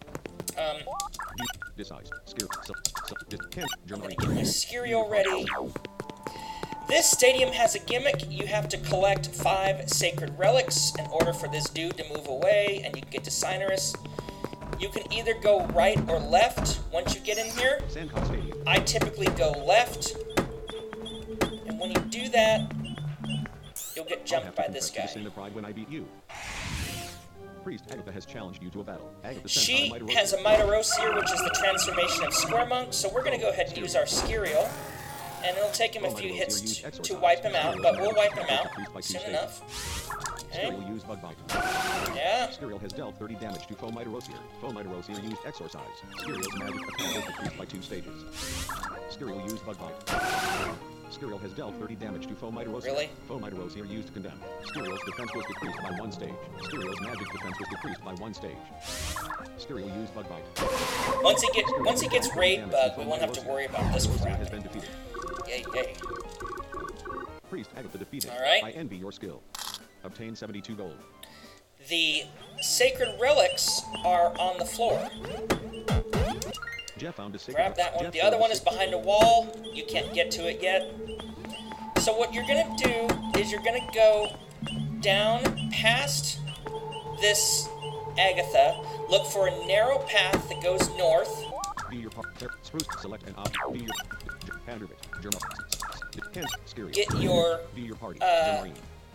[SPEAKER 3] Decides. Scare.
[SPEAKER 1] I'm going to get my cereal ready. This stadium has a gimmick. You have to collect 5 sacred relics in order for this dude to move away, and you can get to Cyrus. You can either go right or left once you get in here.
[SPEAKER 3] Sandcott Stadium.
[SPEAKER 1] I typically go left. And when you do that, you'll get
[SPEAKER 3] I'll
[SPEAKER 1] jumped
[SPEAKER 3] have to
[SPEAKER 1] by this
[SPEAKER 3] confess to
[SPEAKER 1] guy.
[SPEAKER 3] the sin of pride when I beat you. Priest Agatha has challenged you to a battle. Agatha
[SPEAKER 1] She
[SPEAKER 3] sent out a
[SPEAKER 1] has a Mitarossier, which is the transformation of Squirmonk, so we're going to go ahead and use our Skiriel. And it'll take him a few hits to wipe him out, but we'll wipe him out soon enough. Okay.
[SPEAKER 3] Skiriel used Bug Bite.
[SPEAKER 1] Yeah.
[SPEAKER 3] Skiriel has dealt 30 damage to Foe Mitarossier. Foe Mitarossier used Exorcise. Skiriel's magic attack was decreased by 2 stages. Skiriel used Bug Bite. Skiriel has dealt 30 damage to Foe Mitarossier.
[SPEAKER 1] Really?
[SPEAKER 3] Foe Mitarossier used Condemn. Skiriel's defense was decreased by 1 stage. Skiriel's magic defense was decreased by 1 stage. Skiriel used Bug Bite.
[SPEAKER 1] Once he gets Raid Bug, we won't have to worry about this crap.
[SPEAKER 3] Has been defeated.
[SPEAKER 1] Yay, yay.
[SPEAKER 3] Priest Agatha defeated.
[SPEAKER 1] All right.
[SPEAKER 3] I envy your skill. Obtain 72 gold.
[SPEAKER 1] The sacred relics are on the floor.
[SPEAKER 3] Jeff found a sacred.
[SPEAKER 1] Grab that one.
[SPEAKER 3] Jeff
[SPEAKER 1] The other
[SPEAKER 3] found
[SPEAKER 1] one
[SPEAKER 3] a
[SPEAKER 1] is
[SPEAKER 3] sacred-
[SPEAKER 1] behind a wall. You can't get to it yet. So what you're going to do is you're going to go down past this Agatha, look for a narrow path that goes north.
[SPEAKER 3] Be your spruce. Select an option. Be your Panderbit. German. Skiriel.
[SPEAKER 1] Get your
[SPEAKER 3] Be your party. Germarine.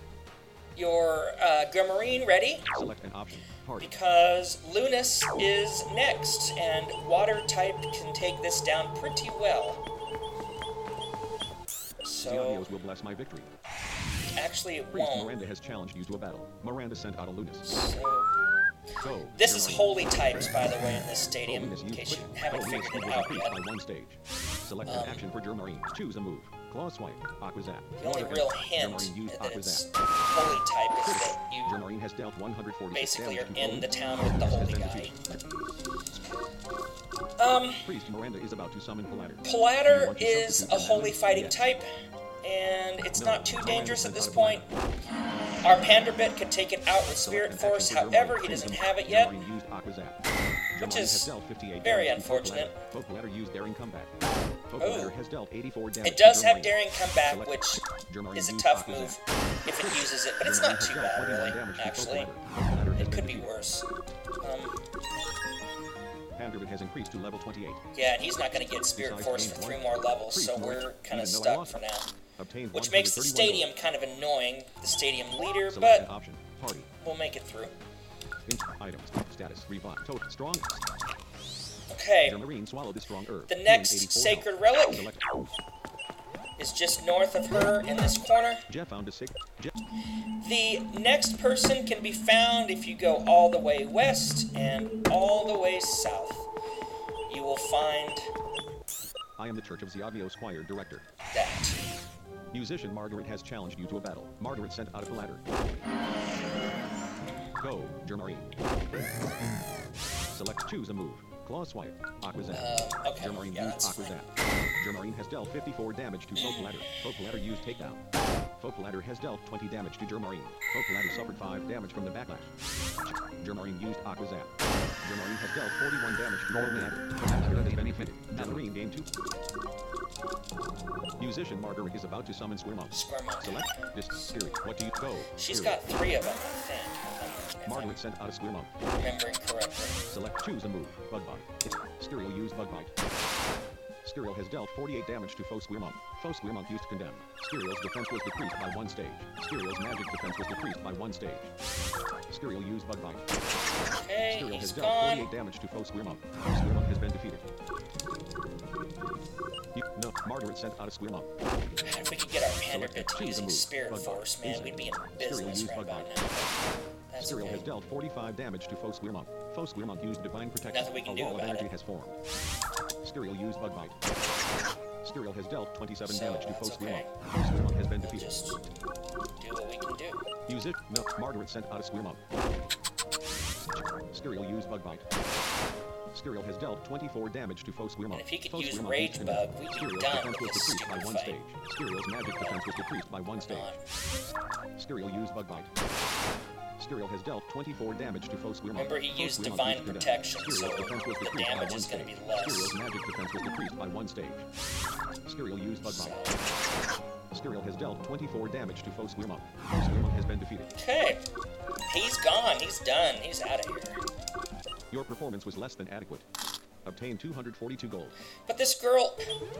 [SPEAKER 1] Grimarine ready,
[SPEAKER 3] Select an option. Party.
[SPEAKER 1] because Lunas is next, and water type can take this down pretty well.
[SPEAKER 3] The
[SPEAKER 1] So,
[SPEAKER 3] audios will bless my victory.
[SPEAKER 1] actually it
[SPEAKER 3] Priest
[SPEAKER 1] won't.
[SPEAKER 3] Miranda has challenged you to a battle. Miranda sent out a Lunas.
[SPEAKER 1] So,
[SPEAKER 3] Go.
[SPEAKER 1] this is
[SPEAKER 3] Germarine.
[SPEAKER 1] holy types, by the way, in this stadium,
[SPEAKER 3] Lunas
[SPEAKER 1] in
[SPEAKER 3] used
[SPEAKER 1] case you
[SPEAKER 3] quick.
[SPEAKER 1] haven't
[SPEAKER 3] Lunas
[SPEAKER 1] figured it
[SPEAKER 3] was
[SPEAKER 1] out
[SPEAKER 3] decreased
[SPEAKER 1] yet.
[SPEAKER 3] by 1 stage. Select an action for Germarine. Choose a move. Claw swipe. Aqua zap.
[SPEAKER 1] The only
[SPEAKER 3] Water
[SPEAKER 1] real
[SPEAKER 3] gun.
[SPEAKER 1] hint
[SPEAKER 3] Germarine used
[SPEAKER 1] that
[SPEAKER 3] Aqua
[SPEAKER 1] it's
[SPEAKER 3] zap.
[SPEAKER 1] holy type is that you
[SPEAKER 3] Germarine has dealt 146
[SPEAKER 1] basically are
[SPEAKER 3] damage to
[SPEAKER 1] in
[SPEAKER 3] Foe.
[SPEAKER 1] the town with the
[SPEAKER 3] Has
[SPEAKER 1] holy
[SPEAKER 3] been
[SPEAKER 1] guy.
[SPEAKER 3] defeated. Priest Miranda is about to summon Paladar.
[SPEAKER 1] Platter is a holy fighting type, and it's not too dangerous at this point. Our Panderbit could take it out with Spirit Force, however, he doesn't have it yet, which is very unfortunate.
[SPEAKER 3] Paladar used Daring Comeback.
[SPEAKER 1] Oh.
[SPEAKER 3] Paladar has dealt 84 damage.
[SPEAKER 1] It does
[SPEAKER 3] to
[SPEAKER 1] have
[SPEAKER 3] Germarine.
[SPEAKER 1] Daring Comeback,
[SPEAKER 3] Select-
[SPEAKER 1] which
[SPEAKER 3] Germarine
[SPEAKER 1] is a
[SPEAKER 3] used
[SPEAKER 1] tough
[SPEAKER 3] Aqua
[SPEAKER 1] move
[SPEAKER 3] Zap.
[SPEAKER 1] if it uses it, but it's
[SPEAKER 3] Germarine
[SPEAKER 1] not
[SPEAKER 3] has
[SPEAKER 1] too
[SPEAKER 3] dealt
[SPEAKER 1] bad,
[SPEAKER 3] 21
[SPEAKER 1] really,
[SPEAKER 3] damage to
[SPEAKER 1] actually.
[SPEAKER 3] Paladar has
[SPEAKER 1] It
[SPEAKER 3] been
[SPEAKER 1] could be
[SPEAKER 3] defeated.
[SPEAKER 1] worse.
[SPEAKER 3] Panderbit has increased to level 28.
[SPEAKER 1] Yeah, and he's not going to get Spirit Force for 3 more levels, so we're kind of stuck for now.
[SPEAKER 3] Obtained
[SPEAKER 1] Which makes the
[SPEAKER 3] 131
[SPEAKER 1] stadium
[SPEAKER 3] gold.
[SPEAKER 1] kind of annoying, the stadium leader,
[SPEAKER 3] Select an
[SPEAKER 1] but
[SPEAKER 3] option. Party.
[SPEAKER 1] we'll make it through.
[SPEAKER 3] Items. Status. Revive. Total. Strong.
[SPEAKER 1] Okay,
[SPEAKER 3] Germarine swallowed the strong herb.
[SPEAKER 1] the
[SPEAKER 3] Gained
[SPEAKER 1] next
[SPEAKER 3] 84
[SPEAKER 1] sacred
[SPEAKER 3] health.
[SPEAKER 1] relic
[SPEAKER 3] Select.
[SPEAKER 1] is just north of her in this corner.
[SPEAKER 3] Jeff found a sacred. Jeff.
[SPEAKER 1] The next person can be found if you go all the way west and all the way south. You will find
[SPEAKER 3] I am the Church of Ziavios choir director.
[SPEAKER 1] that.
[SPEAKER 3] Musician Margaret has challenged you to a battle. Margaret sent out a ladder. Go, Germarine. Select. Choose a move. Claw swipe. Aqua zap.
[SPEAKER 1] Okay,
[SPEAKER 3] Germarine
[SPEAKER 1] yeah,
[SPEAKER 3] used
[SPEAKER 1] that's
[SPEAKER 3] Aqua
[SPEAKER 1] fine.
[SPEAKER 3] zap. Germarine has dealt 54 damage to Fopaladar. Fopaladar used takedown. Fopaladar has dealt 20 damage to Germarine. Fopaladar suffered 5 damage from the backlash. Germarine used Aqua zap. Germarine has dealt 41 damage to Fopaladar. Fopaladar has been defeated. Germarine gained 2. Musician Margaret is about to summon Squirmonk.
[SPEAKER 1] Squirmonk.
[SPEAKER 3] Select this spirit. What do you go?
[SPEAKER 1] She's
[SPEAKER 3] Spirit.
[SPEAKER 1] got 3 of them, I think. If
[SPEAKER 3] Margaret sent out a Squirmonk.
[SPEAKER 1] I'm remembering correctly.
[SPEAKER 3] Select. Choose a move. Bug bite. Skiriel used Bug bite. Skiriel has dealt 48 damage to Foe Squirmonk. Foe Squirmonk used Condemn. Skiriel's defense was decreased by 1 stage. Skiriel's magic defense was decreased by 1 stage. Skiriel used Bug bite.
[SPEAKER 1] Okay,
[SPEAKER 3] Skiriel
[SPEAKER 1] he's
[SPEAKER 3] has dealt
[SPEAKER 1] gone.
[SPEAKER 3] 48 damage to Foe Squirmonk. Foe Squirmonk has been defeated. No, Margaret sent out a Squirmonk.
[SPEAKER 1] If we could get our Panderbit to
[SPEAKER 3] Choose a
[SPEAKER 1] using
[SPEAKER 3] move.
[SPEAKER 1] Spirit
[SPEAKER 3] Bug
[SPEAKER 1] Force,
[SPEAKER 3] bite.
[SPEAKER 1] man, we'd be in
[SPEAKER 3] Skiriel
[SPEAKER 1] business
[SPEAKER 3] used
[SPEAKER 1] right
[SPEAKER 3] Bug
[SPEAKER 1] about
[SPEAKER 3] bite.
[SPEAKER 1] now. That's
[SPEAKER 3] Skiriel
[SPEAKER 1] okay.
[SPEAKER 3] has dealt 45 damage to Foe Squirmonk. Foe Squirmonk used Divine Protection.
[SPEAKER 1] Nothing we can
[SPEAKER 3] A
[SPEAKER 1] do
[SPEAKER 3] wall of
[SPEAKER 1] about
[SPEAKER 3] energy
[SPEAKER 1] it.
[SPEAKER 3] has formed. Skiriel used Bug bite. Skiriel has dealt 27
[SPEAKER 1] So,
[SPEAKER 3] damage to Foe
[SPEAKER 1] that's okay.
[SPEAKER 3] Squirmonk. Foe Squirmonk has been
[SPEAKER 1] We'll
[SPEAKER 3] defeated.
[SPEAKER 1] just do what we can do.
[SPEAKER 3] Use it. No, Margaret sent out a Squirmonk. Skiriel used Bug bite. Skiriel has dealt 24 damage to Foe Squirmonk.
[SPEAKER 1] And if he could
[SPEAKER 3] Foe
[SPEAKER 1] use
[SPEAKER 3] Squirmonk
[SPEAKER 1] Rage
[SPEAKER 3] used Condemn.
[SPEAKER 1] Bug, we'd be
[SPEAKER 3] Skiriel's
[SPEAKER 1] done
[SPEAKER 3] defense
[SPEAKER 1] with
[SPEAKER 3] was
[SPEAKER 1] this
[SPEAKER 3] decreased by
[SPEAKER 1] stupid
[SPEAKER 3] 1
[SPEAKER 1] fight.
[SPEAKER 3] stage. Skiriel's magic defense was decreased by 1 stage.
[SPEAKER 1] Gone.
[SPEAKER 3] Skiriel used Bug bite. Skiriel has dealt 24 damage to Foe Squirmonk.
[SPEAKER 1] Remember, he
[SPEAKER 3] Foe
[SPEAKER 1] used
[SPEAKER 3] Squirmonk
[SPEAKER 1] Divine
[SPEAKER 3] used Condemn.
[SPEAKER 1] Protection,
[SPEAKER 3] Skiriel's
[SPEAKER 1] so
[SPEAKER 3] defense was
[SPEAKER 1] the
[SPEAKER 3] decreased by
[SPEAKER 1] damage
[SPEAKER 3] 1
[SPEAKER 1] is gonna
[SPEAKER 3] stage.
[SPEAKER 1] be less.
[SPEAKER 3] Skiriel's magic defense was decreased by 1 stage. Skiriel used Bug
[SPEAKER 1] So,
[SPEAKER 3] bite. Skiriel has dealt 24 damage to Foe Squirmonk. Foe Squirmonk has been defeated.
[SPEAKER 1] okay. He's gone. He's done. He's out of here.
[SPEAKER 3] Your performance was less than adequate. Obtain 242 gold.
[SPEAKER 1] But this girl...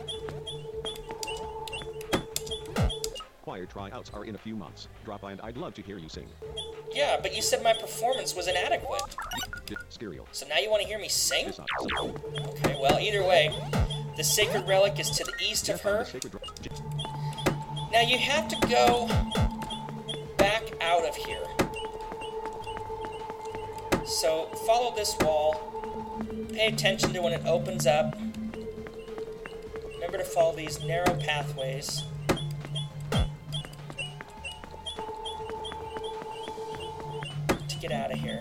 [SPEAKER 3] Choir tryouts are in a few months. Drop by and I'd love to hear you sing.
[SPEAKER 1] Yeah, but you said my performance was inadequate.
[SPEAKER 3] Skiriel.
[SPEAKER 1] So now you want to hear me sing?
[SPEAKER 3] This
[SPEAKER 1] Okay, well, either way, the sacred relic is to the east of her. Now you have to go back out of here. So follow this wall. Pay attention to when it opens up. Remember to follow these narrow pathways. To get out of here.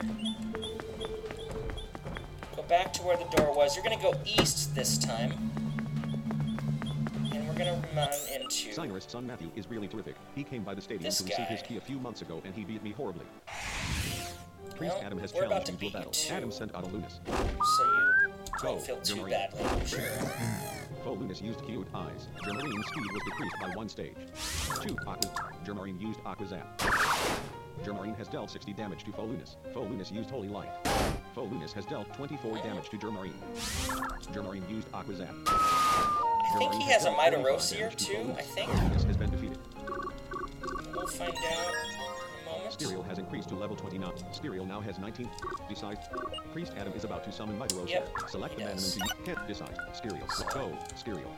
[SPEAKER 1] Go back to where the door was. You're going to go east this time. And we're going to run into...
[SPEAKER 3] Cyrus' son Matthew is really terrific. He came by the stadium
[SPEAKER 1] This
[SPEAKER 3] to receive his
[SPEAKER 1] guy.
[SPEAKER 3] key a few months ago and he beat me horribly. Priest
[SPEAKER 1] Well,
[SPEAKER 3] Adam has
[SPEAKER 1] we're about
[SPEAKER 3] challenged
[SPEAKER 1] to
[SPEAKER 3] him to a
[SPEAKER 1] beat
[SPEAKER 3] battle.
[SPEAKER 1] you too.
[SPEAKER 3] Adam sent out a Lunas.
[SPEAKER 1] So you
[SPEAKER 3] Go,
[SPEAKER 1] don't feel too
[SPEAKER 3] Germaine.
[SPEAKER 1] badly, I'm sure.
[SPEAKER 3] Foe Lunas used Cute Eyes. Germarine's speed was decreased by 1 stage. 2. Germarine used Aqua Zap. Germarine has dealt 60 damage to Foe Lunas. Foe Lunas used Holy Light. Foe Lunas has dealt 24 damage to Germarine. Germarine used Aqua Zap.
[SPEAKER 1] I think he has a Mitorosier too, I think.
[SPEAKER 3] Lunas has been defeated.
[SPEAKER 1] We'll find out in a moment.
[SPEAKER 3] Skiriel has increased to level 29. Skiriel now has 19. Decide. Priest Adam is about to summon Mitorosier.
[SPEAKER 1] Yep,
[SPEAKER 3] Select
[SPEAKER 1] he
[SPEAKER 3] the
[SPEAKER 1] does.
[SPEAKER 3] Manamon to can't decide. Skiriel. Go. Skiriel.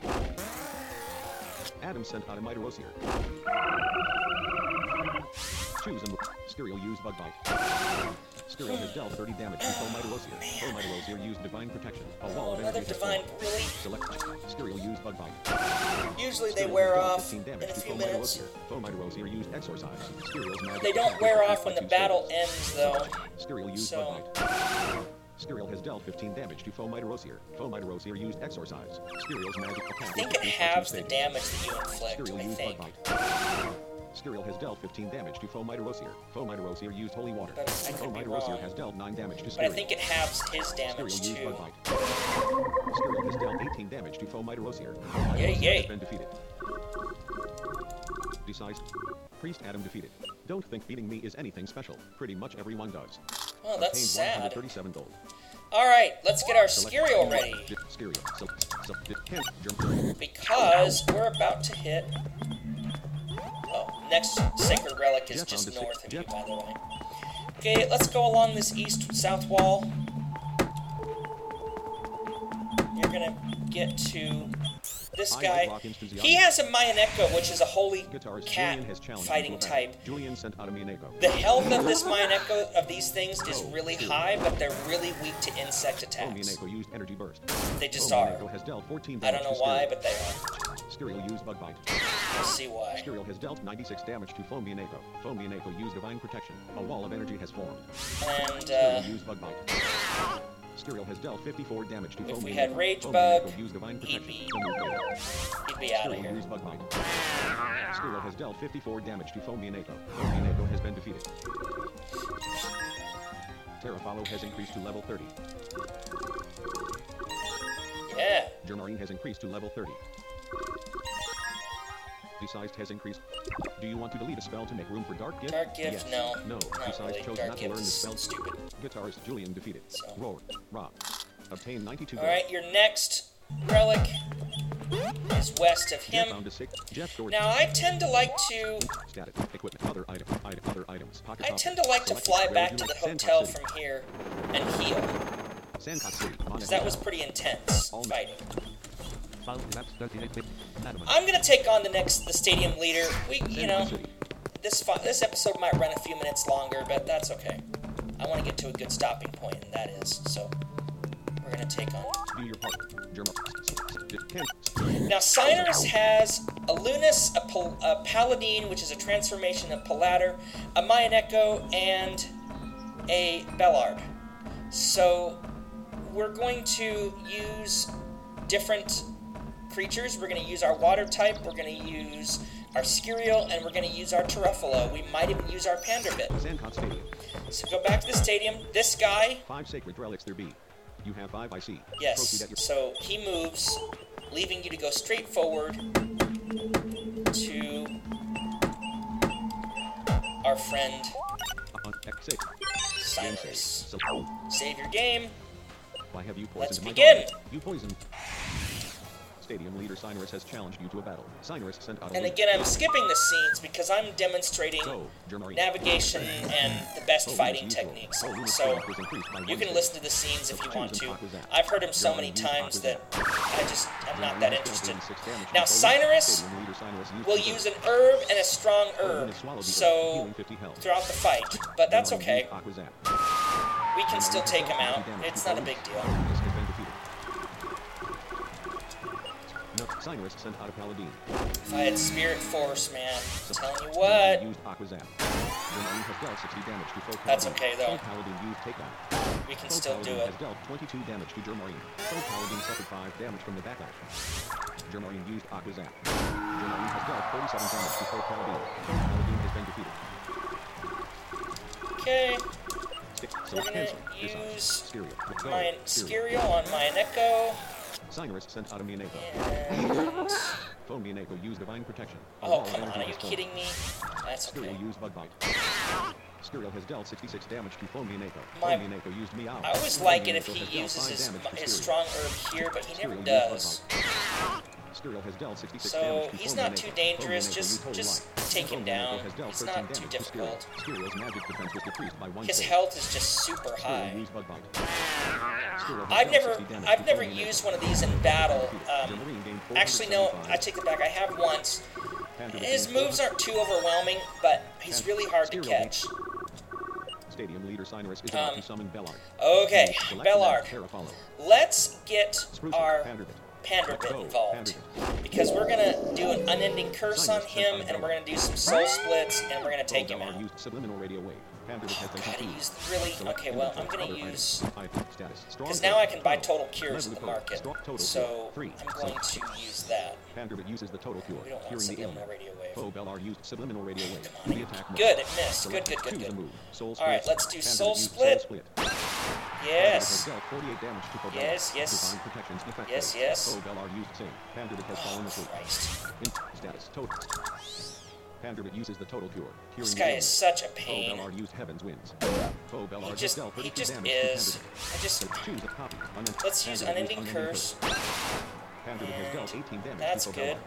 [SPEAKER 3] Adam sent out a Mitorosier. Choose and Skiriel used Bug Bite. Skiriel has dealt 30 damage to Foe Mitorosier. Foe Mitorosier used Divine Protection. A wall of
[SPEAKER 1] Another
[SPEAKER 3] energy has
[SPEAKER 1] divine,
[SPEAKER 3] formed.
[SPEAKER 1] really?
[SPEAKER 3] Select. Skiriel used Bug Bite.
[SPEAKER 1] Usually they
[SPEAKER 3] Skiriel
[SPEAKER 1] wear
[SPEAKER 3] has dealt
[SPEAKER 1] off
[SPEAKER 3] 15
[SPEAKER 1] in
[SPEAKER 3] damage
[SPEAKER 1] a
[SPEAKER 3] to
[SPEAKER 1] few
[SPEAKER 3] Foe
[SPEAKER 1] minutes.
[SPEAKER 3] Mitorosier. Foe Mitorosier used Exorcise. Skiriel's magic.
[SPEAKER 1] They don't wear off when the battle ends, though.
[SPEAKER 3] Skiriel used
[SPEAKER 1] So-
[SPEAKER 3] Bug Bite. Skiriel has dealt 15 damage to Foe Mitorosier. Foe Mitorosier used Exorcise. Skiriel's magic attack.
[SPEAKER 1] I think
[SPEAKER 3] is
[SPEAKER 1] it
[SPEAKER 3] decreased by 2
[SPEAKER 1] halves the
[SPEAKER 3] stages.
[SPEAKER 1] damage that you inflict,
[SPEAKER 3] Skiriel
[SPEAKER 1] I
[SPEAKER 3] used
[SPEAKER 1] think.
[SPEAKER 3] Bug Bite. Skiriel has dealt 15 damage to Foe Mitorosier. Foe Mitorosier used Holy Water.
[SPEAKER 1] But I
[SPEAKER 3] Foe
[SPEAKER 1] could be
[SPEAKER 3] Mitorosier
[SPEAKER 1] wrong.
[SPEAKER 3] has dealt 9 damage to Skiriel.
[SPEAKER 1] But I think it halves his damage
[SPEAKER 3] Skiriel used
[SPEAKER 1] too.
[SPEAKER 3] Bug Bite. Skiriel has dealt 18 damage to Foe Mitorosier. Foe Mitorosier
[SPEAKER 1] Yay, yay.
[SPEAKER 3] has been defeated. Decides. Priest Adam defeated. Don't think beating me is anything special. Pretty much everyone does.
[SPEAKER 1] Oh, that's
[SPEAKER 3] Obtained
[SPEAKER 1] sad.
[SPEAKER 3] 137 gold.
[SPEAKER 1] Alright, let's get our
[SPEAKER 3] Select-
[SPEAKER 1] Skiriel ready.
[SPEAKER 3] Skiriel. Germ.
[SPEAKER 1] Because we're about to hit... Oh, next sacred relic is
[SPEAKER 3] Jeff
[SPEAKER 1] just
[SPEAKER 3] found a
[SPEAKER 1] north
[SPEAKER 3] sick-
[SPEAKER 1] of you,
[SPEAKER 3] Jeff-
[SPEAKER 1] by the way. Okay, let's go along this east-south wall. You're gonna get to this
[SPEAKER 3] I
[SPEAKER 1] guy.
[SPEAKER 3] block instances
[SPEAKER 1] He
[SPEAKER 3] on-
[SPEAKER 1] has a Mayaneko, which is a holy
[SPEAKER 3] Guitarist
[SPEAKER 1] cat
[SPEAKER 3] Julian has challenged
[SPEAKER 1] fighting
[SPEAKER 3] you to a battle.
[SPEAKER 1] type.
[SPEAKER 3] Julian sent out a Mianeko.
[SPEAKER 1] The health of this Mayaneko of these things is
[SPEAKER 3] Oh,
[SPEAKER 1] really
[SPEAKER 3] shoot.
[SPEAKER 1] high, but they're really weak to insect
[SPEAKER 3] Oh,
[SPEAKER 1] attacks.
[SPEAKER 3] Mianeko used Energy Burst.
[SPEAKER 1] They just
[SPEAKER 3] Oh,
[SPEAKER 1] are.
[SPEAKER 3] Mianeko has dealt 14
[SPEAKER 1] I
[SPEAKER 3] damage
[SPEAKER 1] don't know
[SPEAKER 3] to
[SPEAKER 1] why,
[SPEAKER 3] Skiriel.
[SPEAKER 1] but they are.
[SPEAKER 3] Skiriel used Bug Bite.
[SPEAKER 1] We'll see why.
[SPEAKER 3] Skiriel has dealt 96 damage to Foam Mianeko. Foam Mianeko used Divine Protection. A wall of energy has formed.
[SPEAKER 1] And,
[SPEAKER 3] Skiriel used Bug Bite. Skiriel has dealt 54 damage to
[SPEAKER 1] If
[SPEAKER 3] Foam
[SPEAKER 1] we
[SPEAKER 3] Mianeko.
[SPEAKER 1] had Rage
[SPEAKER 3] Foam
[SPEAKER 1] Bug,
[SPEAKER 3] Mianeko used Divine
[SPEAKER 1] he'd
[SPEAKER 3] Protection.
[SPEAKER 1] be-
[SPEAKER 3] The move failed.
[SPEAKER 1] he'd be out of
[SPEAKER 3] Skiriel
[SPEAKER 1] here.
[SPEAKER 3] used Bug Bite. Skiriel has dealt 54 damage to Foam Mianeko. Foam Mianeko has been defeated. Terra Follow has increased to level 30.
[SPEAKER 1] Yeah.
[SPEAKER 3] Germarine has increased to level 30. Desized has increased. Do you want to delete a spell to make room for Dark Gift?
[SPEAKER 1] Dark Gift,
[SPEAKER 3] Yes.
[SPEAKER 1] no.
[SPEAKER 3] No.
[SPEAKER 1] Not
[SPEAKER 3] Desized
[SPEAKER 1] really.
[SPEAKER 3] chose
[SPEAKER 1] Dark
[SPEAKER 3] not to
[SPEAKER 1] Gift
[SPEAKER 3] learn the
[SPEAKER 1] is
[SPEAKER 3] spell.
[SPEAKER 1] stupid.
[SPEAKER 3] Guitarist Julian defeated.
[SPEAKER 1] So.
[SPEAKER 3] Roar. Rock. Obtain 92 gold.
[SPEAKER 1] Alright, your next relic is west of
[SPEAKER 3] Jeff
[SPEAKER 1] him.
[SPEAKER 3] found a sick. Jeff George.
[SPEAKER 1] Now, I tend to like to...
[SPEAKER 3] Status. Equipment. Other item. Other items. Pocket
[SPEAKER 1] I
[SPEAKER 3] object.
[SPEAKER 1] tend to like to
[SPEAKER 3] Select
[SPEAKER 1] fly
[SPEAKER 3] where
[SPEAKER 1] back
[SPEAKER 3] would
[SPEAKER 1] to
[SPEAKER 3] you
[SPEAKER 1] the
[SPEAKER 3] like?
[SPEAKER 1] hotel
[SPEAKER 3] Sandcock City.
[SPEAKER 1] from here and heal.
[SPEAKER 3] Sandcock City.
[SPEAKER 1] Because that was pretty intense
[SPEAKER 3] All-
[SPEAKER 1] fighting.
[SPEAKER 2] Found maps 38-bit. Madam.
[SPEAKER 1] I'm gonna take on the stadium leader. You know,
[SPEAKER 3] Sandcock City.
[SPEAKER 1] this episode might run a few minutes longer, but that's okay. I want to get to a good stopping point, and that is, so we're gonna take on.
[SPEAKER 3] View your part. German.
[SPEAKER 1] Now, Cyrus has a Lunas, a Paladin, which is a transformation of Paladar, a Mayaneko, and a Bellard. So, we're going to use different creatures. We're going to use our water type, we're going to use our Skiriel, and we're going to use our Teruffalo. We might even use our Panderbit.
[SPEAKER 3] Sandcock Stadium.
[SPEAKER 1] So go back to the stadium. This guy,
[SPEAKER 3] 5 sacred relics there be. You have 5 I see. Proceed
[SPEAKER 1] yes,
[SPEAKER 3] at your
[SPEAKER 1] so he moves, leaving you to go straight forward to our friend
[SPEAKER 3] exit.
[SPEAKER 1] Cyrus.
[SPEAKER 3] So,
[SPEAKER 1] Save your game.
[SPEAKER 3] Why have you poisoned
[SPEAKER 1] Let's
[SPEAKER 3] my
[SPEAKER 1] begin.
[SPEAKER 3] garden? You poisoned. Stadium leader Cyrus has challenged you to a battle. Cyrus sent out a
[SPEAKER 1] And
[SPEAKER 3] lead.
[SPEAKER 1] again, I'm skipping the scenes because I'm demonstrating
[SPEAKER 3] Go, Germany.
[SPEAKER 1] navigation and the best
[SPEAKER 3] Oh,
[SPEAKER 1] fighting
[SPEAKER 3] Luna's
[SPEAKER 1] techniques.
[SPEAKER 3] usual. Oh, Luna's
[SPEAKER 1] So
[SPEAKER 3] strength was increased by
[SPEAKER 1] you
[SPEAKER 3] 1
[SPEAKER 1] can listen to the scenes if you want to. I've heard him so many times that I'm not that interested. Now, Cyrus will use an herb and a strong herb, so throughout the fight, but that's okay. We can still take him out. It's not a big deal.
[SPEAKER 3] No, Cyrus sent out a paladin.
[SPEAKER 1] If I had Spirit Force, man, I'm telling you what.
[SPEAKER 3] Used Aquazap. Germany has dealt 60 damage to Foe
[SPEAKER 1] That's
[SPEAKER 3] Paladin.
[SPEAKER 1] okay, though.
[SPEAKER 3] Foe Paladin used takedown.
[SPEAKER 1] We can
[SPEAKER 3] Foe
[SPEAKER 1] still do
[SPEAKER 3] Paladin
[SPEAKER 1] it.
[SPEAKER 3] has dealt 22 damage to Germarine. Foe Paladin suffered 5 damage from the backlash. Germarine used Aquazap. Germarine has dealt 37 damage to Foe Paladin. Foe Paladin has been defeated.
[SPEAKER 1] Okay,
[SPEAKER 3] So
[SPEAKER 1] we're gonna
[SPEAKER 3] cancel.
[SPEAKER 1] use
[SPEAKER 3] Styria. Go.
[SPEAKER 1] my
[SPEAKER 3] Styria.
[SPEAKER 1] Scurio on my Neko.
[SPEAKER 3] Cyrus sent out a Mineko.
[SPEAKER 1] And...
[SPEAKER 3] Foe Mineko used Divine Protection. A
[SPEAKER 1] Oh,
[SPEAKER 3] wall
[SPEAKER 1] come
[SPEAKER 3] of
[SPEAKER 1] on, are
[SPEAKER 3] energy
[SPEAKER 1] you
[SPEAKER 3] was formed.
[SPEAKER 1] kidding me? That's okay.
[SPEAKER 3] Skirill used Bug Bite. Skirill has dealt 66 damage to Foe Mineko.
[SPEAKER 1] My-
[SPEAKER 3] Foe Mineko used Meow.
[SPEAKER 1] I always
[SPEAKER 3] Foe
[SPEAKER 1] like it if
[SPEAKER 3] Mineko
[SPEAKER 1] he
[SPEAKER 3] has dealt
[SPEAKER 1] uses
[SPEAKER 3] 5
[SPEAKER 1] his
[SPEAKER 3] damage to
[SPEAKER 1] his
[SPEAKER 3] Skirill.
[SPEAKER 1] strong herb here, but he never
[SPEAKER 3] Skirill used
[SPEAKER 1] does.
[SPEAKER 3] Bug Bite. Skirill has dealt 66 damage
[SPEAKER 1] So
[SPEAKER 3] to
[SPEAKER 1] he's
[SPEAKER 3] Foe
[SPEAKER 1] not
[SPEAKER 3] Mineko.
[SPEAKER 1] too
[SPEAKER 3] Foe
[SPEAKER 1] dangerous.
[SPEAKER 3] Mineko
[SPEAKER 1] Just
[SPEAKER 3] used Holy Light.
[SPEAKER 1] take
[SPEAKER 3] Foe
[SPEAKER 1] him
[SPEAKER 3] Mineko
[SPEAKER 1] down.
[SPEAKER 3] has dealt
[SPEAKER 1] He's
[SPEAKER 3] 13
[SPEAKER 1] not too
[SPEAKER 3] damage to Skirill.
[SPEAKER 1] difficult.
[SPEAKER 3] Skirill's magic defense was decreased by 1
[SPEAKER 1] His
[SPEAKER 3] point.
[SPEAKER 1] health is just super
[SPEAKER 3] Skirill
[SPEAKER 1] high.
[SPEAKER 3] used Bug Bite. Skirill has
[SPEAKER 1] I've
[SPEAKER 3] dealt
[SPEAKER 1] never
[SPEAKER 3] 60 damage
[SPEAKER 1] I've
[SPEAKER 3] to
[SPEAKER 1] never
[SPEAKER 3] Foe Mineko.
[SPEAKER 1] used one of these in battle.
[SPEAKER 3] Germarine gained
[SPEAKER 1] Actually, no,
[SPEAKER 3] 475.
[SPEAKER 1] I take it back. I have once.
[SPEAKER 3] Panther
[SPEAKER 1] His
[SPEAKER 3] gained
[SPEAKER 1] moves aren't too overwhelming, but he's really hard to
[SPEAKER 3] Skirill
[SPEAKER 1] catch.
[SPEAKER 3] Stadium leader Cyrus is about to summon Bellard.
[SPEAKER 1] Okay,
[SPEAKER 3] Select
[SPEAKER 1] Bellard.
[SPEAKER 3] Terra follow.
[SPEAKER 1] Let's get
[SPEAKER 3] Spruce
[SPEAKER 1] our
[SPEAKER 3] Panderbit.
[SPEAKER 1] Panderbit
[SPEAKER 3] Go,
[SPEAKER 1] involved.
[SPEAKER 3] Panderbit.
[SPEAKER 1] Because we're gonna do an unending curse on him, and we're gonna do some soul splits, and we're gonna take him
[SPEAKER 3] Bellard
[SPEAKER 1] out.
[SPEAKER 3] used subliminal radio wave. Panderbit has been
[SPEAKER 1] God, he
[SPEAKER 3] completed.
[SPEAKER 1] used really.
[SPEAKER 3] Select
[SPEAKER 1] Okay, well, I'm
[SPEAKER 3] Panderbit.
[SPEAKER 1] gonna
[SPEAKER 3] Other
[SPEAKER 1] use.
[SPEAKER 3] items. Status. Strong
[SPEAKER 1] Because now I can buy
[SPEAKER 3] code.
[SPEAKER 1] total cures
[SPEAKER 3] Level
[SPEAKER 1] at the
[SPEAKER 3] code.
[SPEAKER 1] market.
[SPEAKER 3] Strong total
[SPEAKER 1] So
[SPEAKER 3] cure. 3.
[SPEAKER 1] I'm going to use that.
[SPEAKER 3] Panderbit uses the total cure,
[SPEAKER 1] We don't want
[SPEAKER 3] curing the
[SPEAKER 1] subliminal
[SPEAKER 3] ailment.
[SPEAKER 1] radio wave.
[SPEAKER 3] Foe Bellard used subliminal radio wave.
[SPEAKER 1] Come on.
[SPEAKER 3] The attack missed.
[SPEAKER 1] Good, it missed.
[SPEAKER 3] Select.
[SPEAKER 1] Good,
[SPEAKER 3] Choose a
[SPEAKER 1] good.
[SPEAKER 3] move. Soul
[SPEAKER 1] All right,
[SPEAKER 3] split.
[SPEAKER 1] let's do
[SPEAKER 3] Panderbit
[SPEAKER 1] soul
[SPEAKER 3] used
[SPEAKER 1] split.
[SPEAKER 3] Soul split.
[SPEAKER 1] Yes.
[SPEAKER 3] Has dealt 48 damage to Foe
[SPEAKER 1] Yes,
[SPEAKER 3] Bellard.
[SPEAKER 1] yes.
[SPEAKER 3] Divine protections effective.
[SPEAKER 1] Yes, yes.
[SPEAKER 3] Foe Bellard used Sing. Panderbit has fallen
[SPEAKER 1] Oh,
[SPEAKER 3] asleep.
[SPEAKER 1] Christ.
[SPEAKER 3] In status total. Panderbit uses the total cure. Curing
[SPEAKER 1] This
[SPEAKER 3] the
[SPEAKER 1] guy
[SPEAKER 3] ailment.
[SPEAKER 1] is such a
[SPEAKER 3] Foe
[SPEAKER 1] pain.
[SPEAKER 3] Bellard used Heaven's Winds. Foe Bellard has
[SPEAKER 1] just-
[SPEAKER 3] dealt
[SPEAKER 1] he
[SPEAKER 3] 32
[SPEAKER 1] just
[SPEAKER 3] damage
[SPEAKER 1] is.
[SPEAKER 3] to Panderbit.
[SPEAKER 1] I just-
[SPEAKER 3] So choose a copy.
[SPEAKER 1] Let's use
[SPEAKER 3] Panderbit
[SPEAKER 1] Unending
[SPEAKER 3] used
[SPEAKER 1] Curse.
[SPEAKER 3] Panderbit has dealt 18 damage
[SPEAKER 1] That's
[SPEAKER 3] to Foe
[SPEAKER 1] good.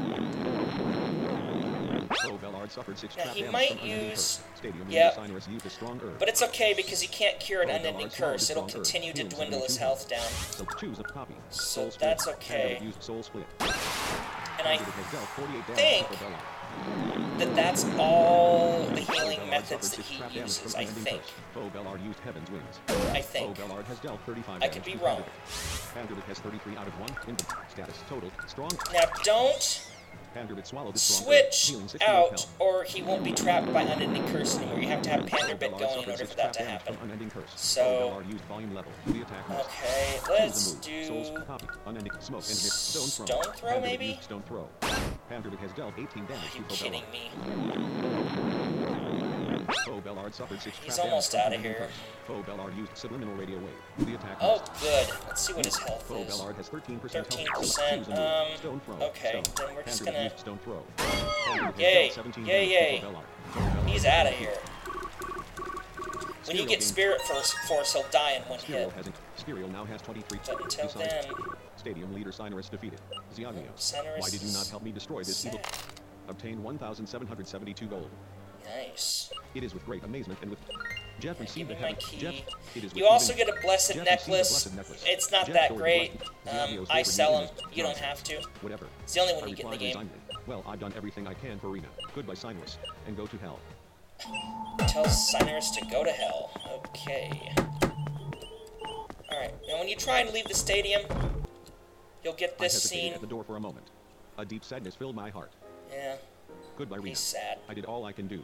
[SPEAKER 3] Bellard. Foe Bellard suffered 6
[SPEAKER 1] Now,
[SPEAKER 3] trap
[SPEAKER 1] he
[SPEAKER 3] damage
[SPEAKER 1] might
[SPEAKER 3] from Unending
[SPEAKER 1] use-
[SPEAKER 3] Curse. Stadium
[SPEAKER 1] Yep.
[SPEAKER 3] leader Cyrus used a strong herb.
[SPEAKER 1] But it's okay because he can't cure an
[SPEAKER 3] Foe
[SPEAKER 1] unending
[SPEAKER 3] Bellard swallowed
[SPEAKER 1] curse.
[SPEAKER 3] a
[SPEAKER 1] It'll
[SPEAKER 3] strong herb,
[SPEAKER 1] continue to
[SPEAKER 3] healing
[SPEAKER 1] dwindle his
[SPEAKER 3] 72
[SPEAKER 1] health down.
[SPEAKER 3] So choose a copy.
[SPEAKER 1] So
[SPEAKER 3] Soul split.
[SPEAKER 1] that's okay.
[SPEAKER 3] Panderbit used Soul Split.
[SPEAKER 1] And I
[SPEAKER 3] Panderbit has dealt 48 damage
[SPEAKER 1] think
[SPEAKER 3] to Foe Bellard.
[SPEAKER 1] that that's all the
[SPEAKER 3] Foe
[SPEAKER 1] healing
[SPEAKER 3] Bellard
[SPEAKER 1] methods
[SPEAKER 3] suffered
[SPEAKER 1] that
[SPEAKER 3] 6
[SPEAKER 1] he
[SPEAKER 3] trap damage
[SPEAKER 1] uses,
[SPEAKER 3] from
[SPEAKER 1] I
[SPEAKER 3] Unending
[SPEAKER 1] think.
[SPEAKER 3] Curse. Foe Bellard used Heaven's Winds.
[SPEAKER 1] I
[SPEAKER 3] Foe
[SPEAKER 1] think.
[SPEAKER 3] Bellard has dealt 35
[SPEAKER 1] I
[SPEAKER 3] damage
[SPEAKER 1] could be
[SPEAKER 3] to
[SPEAKER 1] wrong.
[SPEAKER 3] Panderbit. Panderbit has 33 out of 1. In status total. Strong.
[SPEAKER 1] Now, don't
[SPEAKER 3] Panderbit swallowed the strong herb,
[SPEAKER 1] switch
[SPEAKER 3] healing 68
[SPEAKER 1] out,
[SPEAKER 3] health.
[SPEAKER 1] or he won't be trapped by unending curse anymore. You have to have
[SPEAKER 3] Foe
[SPEAKER 1] Panderbit
[SPEAKER 3] Bellard
[SPEAKER 1] going in
[SPEAKER 3] suffered
[SPEAKER 1] order
[SPEAKER 3] 6
[SPEAKER 1] for that
[SPEAKER 3] trap
[SPEAKER 1] to
[SPEAKER 3] damage from
[SPEAKER 1] happen.
[SPEAKER 3] Unending Curse.
[SPEAKER 1] So-
[SPEAKER 3] Foe Bellard used volume level. The attack missed.
[SPEAKER 1] Okay,
[SPEAKER 3] Choose
[SPEAKER 1] let's
[SPEAKER 3] the move. Souls
[SPEAKER 1] do.
[SPEAKER 3] copy. Unending smoke and hit. Stone throw.
[SPEAKER 1] Stone throw,
[SPEAKER 3] Panderbit
[SPEAKER 1] maybe?
[SPEAKER 3] used Stone throw. Panderbit has dealt 18 damage
[SPEAKER 1] Are you
[SPEAKER 3] to Foe
[SPEAKER 1] kidding
[SPEAKER 3] Bellard.
[SPEAKER 1] me?
[SPEAKER 3] Foe Bellard suffered 6
[SPEAKER 1] He's
[SPEAKER 3] trap
[SPEAKER 1] almost
[SPEAKER 3] damage from
[SPEAKER 1] outta
[SPEAKER 3] Unending
[SPEAKER 1] here.
[SPEAKER 3] Curse. Foe Bellard used subliminal radio wave. The attack
[SPEAKER 1] Oh,
[SPEAKER 3] missed.
[SPEAKER 1] good. Let's see what his health
[SPEAKER 3] Foe
[SPEAKER 1] is.
[SPEAKER 3] Bellard has 13%
[SPEAKER 1] 13%,
[SPEAKER 3] health. Choose a move. Stone throw.
[SPEAKER 1] okay,
[SPEAKER 3] Stone.
[SPEAKER 1] then we're just
[SPEAKER 3] Panderbit
[SPEAKER 1] gonna-
[SPEAKER 3] used Stone throw. Panderbit has
[SPEAKER 1] Yay,
[SPEAKER 3] dealt 17
[SPEAKER 1] yay,
[SPEAKER 3] damage
[SPEAKER 1] yay.
[SPEAKER 3] to Foe Bellard. Foe Bellard
[SPEAKER 1] He's
[SPEAKER 3] has
[SPEAKER 1] out of
[SPEAKER 3] been
[SPEAKER 1] here. When you
[SPEAKER 3] Skirill
[SPEAKER 1] get
[SPEAKER 3] gained-
[SPEAKER 1] Spirit Force, he'll die in one hit.
[SPEAKER 3] Skirill hasn't. Skirill now has 23.
[SPEAKER 1] But until
[SPEAKER 3] Besides,
[SPEAKER 1] then,
[SPEAKER 3] Stadium leader Cyrus defeated. Ziagnio.
[SPEAKER 1] Cyrus
[SPEAKER 3] Why did you not
[SPEAKER 1] is
[SPEAKER 3] help me destroy this evil?
[SPEAKER 1] sad.
[SPEAKER 3] Obtain 1,772 gold.
[SPEAKER 1] Nice.
[SPEAKER 3] It is with great amazement and with Jeff
[SPEAKER 1] Yeah,
[SPEAKER 3] received
[SPEAKER 1] give
[SPEAKER 3] the
[SPEAKER 1] me my
[SPEAKER 3] heaven.
[SPEAKER 1] key.
[SPEAKER 3] Jeff, it is with
[SPEAKER 1] You also
[SPEAKER 3] even-
[SPEAKER 1] get a blessed
[SPEAKER 3] Jeff received the
[SPEAKER 1] necklace.
[SPEAKER 3] blessed necklace.
[SPEAKER 1] It's not
[SPEAKER 3] Jeff
[SPEAKER 1] that
[SPEAKER 3] stored the
[SPEAKER 1] great.
[SPEAKER 3] blessed- Ziagnio's
[SPEAKER 1] I
[SPEAKER 3] favorite
[SPEAKER 1] sell
[SPEAKER 3] medium
[SPEAKER 1] them.
[SPEAKER 3] is
[SPEAKER 1] You don't
[SPEAKER 3] Johnson.
[SPEAKER 1] have to.
[SPEAKER 3] Whatever.
[SPEAKER 1] It's the only one
[SPEAKER 3] I
[SPEAKER 1] you get in the
[SPEAKER 3] reply
[SPEAKER 1] game.
[SPEAKER 3] resignedly. Well, I've done everything I can for Rena. Goodbye, Cyrus, and go to hell.
[SPEAKER 1] Tell Cyrus to go to hell. Okay. Alright, now when you try and leave the stadium, you'll get
[SPEAKER 3] I
[SPEAKER 1] this
[SPEAKER 3] hesitated
[SPEAKER 1] scene.
[SPEAKER 3] at the door for a moment. A deep sadness filled my heart.
[SPEAKER 1] Yeah,
[SPEAKER 3] Goodbye, Rena.
[SPEAKER 1] he's sad.
[SPEAKER 3] I did all I can do.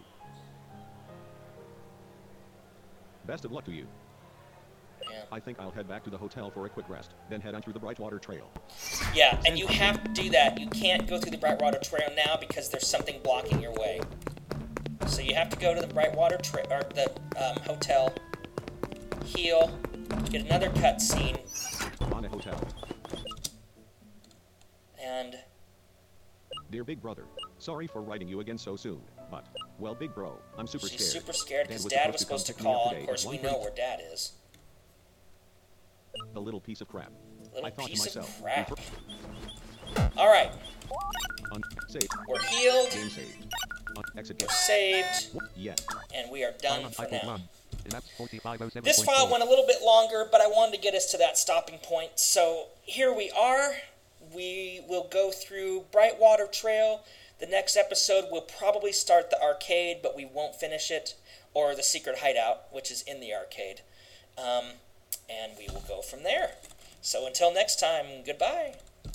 [SPEAKER 3] Best of luck to you.
[SPEAKER 1] Yeah.
[SPEAKER 3] I think I'll head back to the hotel for a quick rest, then head on through the Brightwater Trail.
[SPEAKER 1] Yeah, and you have to do that. You can't go through the Brightwater Trail now because there's something blocking your way. So you have to go to the Brightwater Trail, or the hotel, heal, get another cutscene,
[SPEAKER 3] On a hotel.
[SPEAKER 1] and
[SPEAKER 3] Dear Big Brother, sorry for writing you again so soon, but, well, Big Bro, I'm super
[SPEAKER 1] she's
[SPEAKER 3] scared.
[SPEAKER 1] super scared because
[SPEAKER 3] was
[SPEAKER 1] Dad was supposed to
[SPEAKER 3] come pick me up
[SPEAKER 1] call,
[SPEAKER 3] today
[SPEAKER 1] and of course
[SPEAKER 3] at
[SPEAKER 1] we
[SPEAKER 3] 1:30.
[SPEAKER 1] know where Dad is.
[SPEAKER 3] A little piece of crap.
[SPEAKER 1] Little
[SPEAKER 3] I thought to
[SPEAKER 1] piece of
[SPEAKER 3] myself,
[SPEAKER 1] crap.
[SPEAKER 3] refer-
[SPEAKER 1] Alright,
[SPEAKER 3] save.
[SPEAKER 1] we're healed,
[SPEAKER 3] Game save. Exit
[SPEAKER 1] we're
[SPEAKER 3] game.
[SPEAKER 1] saved,
[SPEAKER 3] Yeah.
[SPEAKER 1] and we are done for now.
[SPEAKER 2] That's 4507.4.
[SPEAKER 1] This file went a little bit longer, but I wanted to get us to that stopping point. So here we are. We will go through Brightwater Trail. The next episode we'll probably start the arcade, but we won't finish it, or the secret hideout, which is in the arcade. And we will go from there. So until next time, goodbye.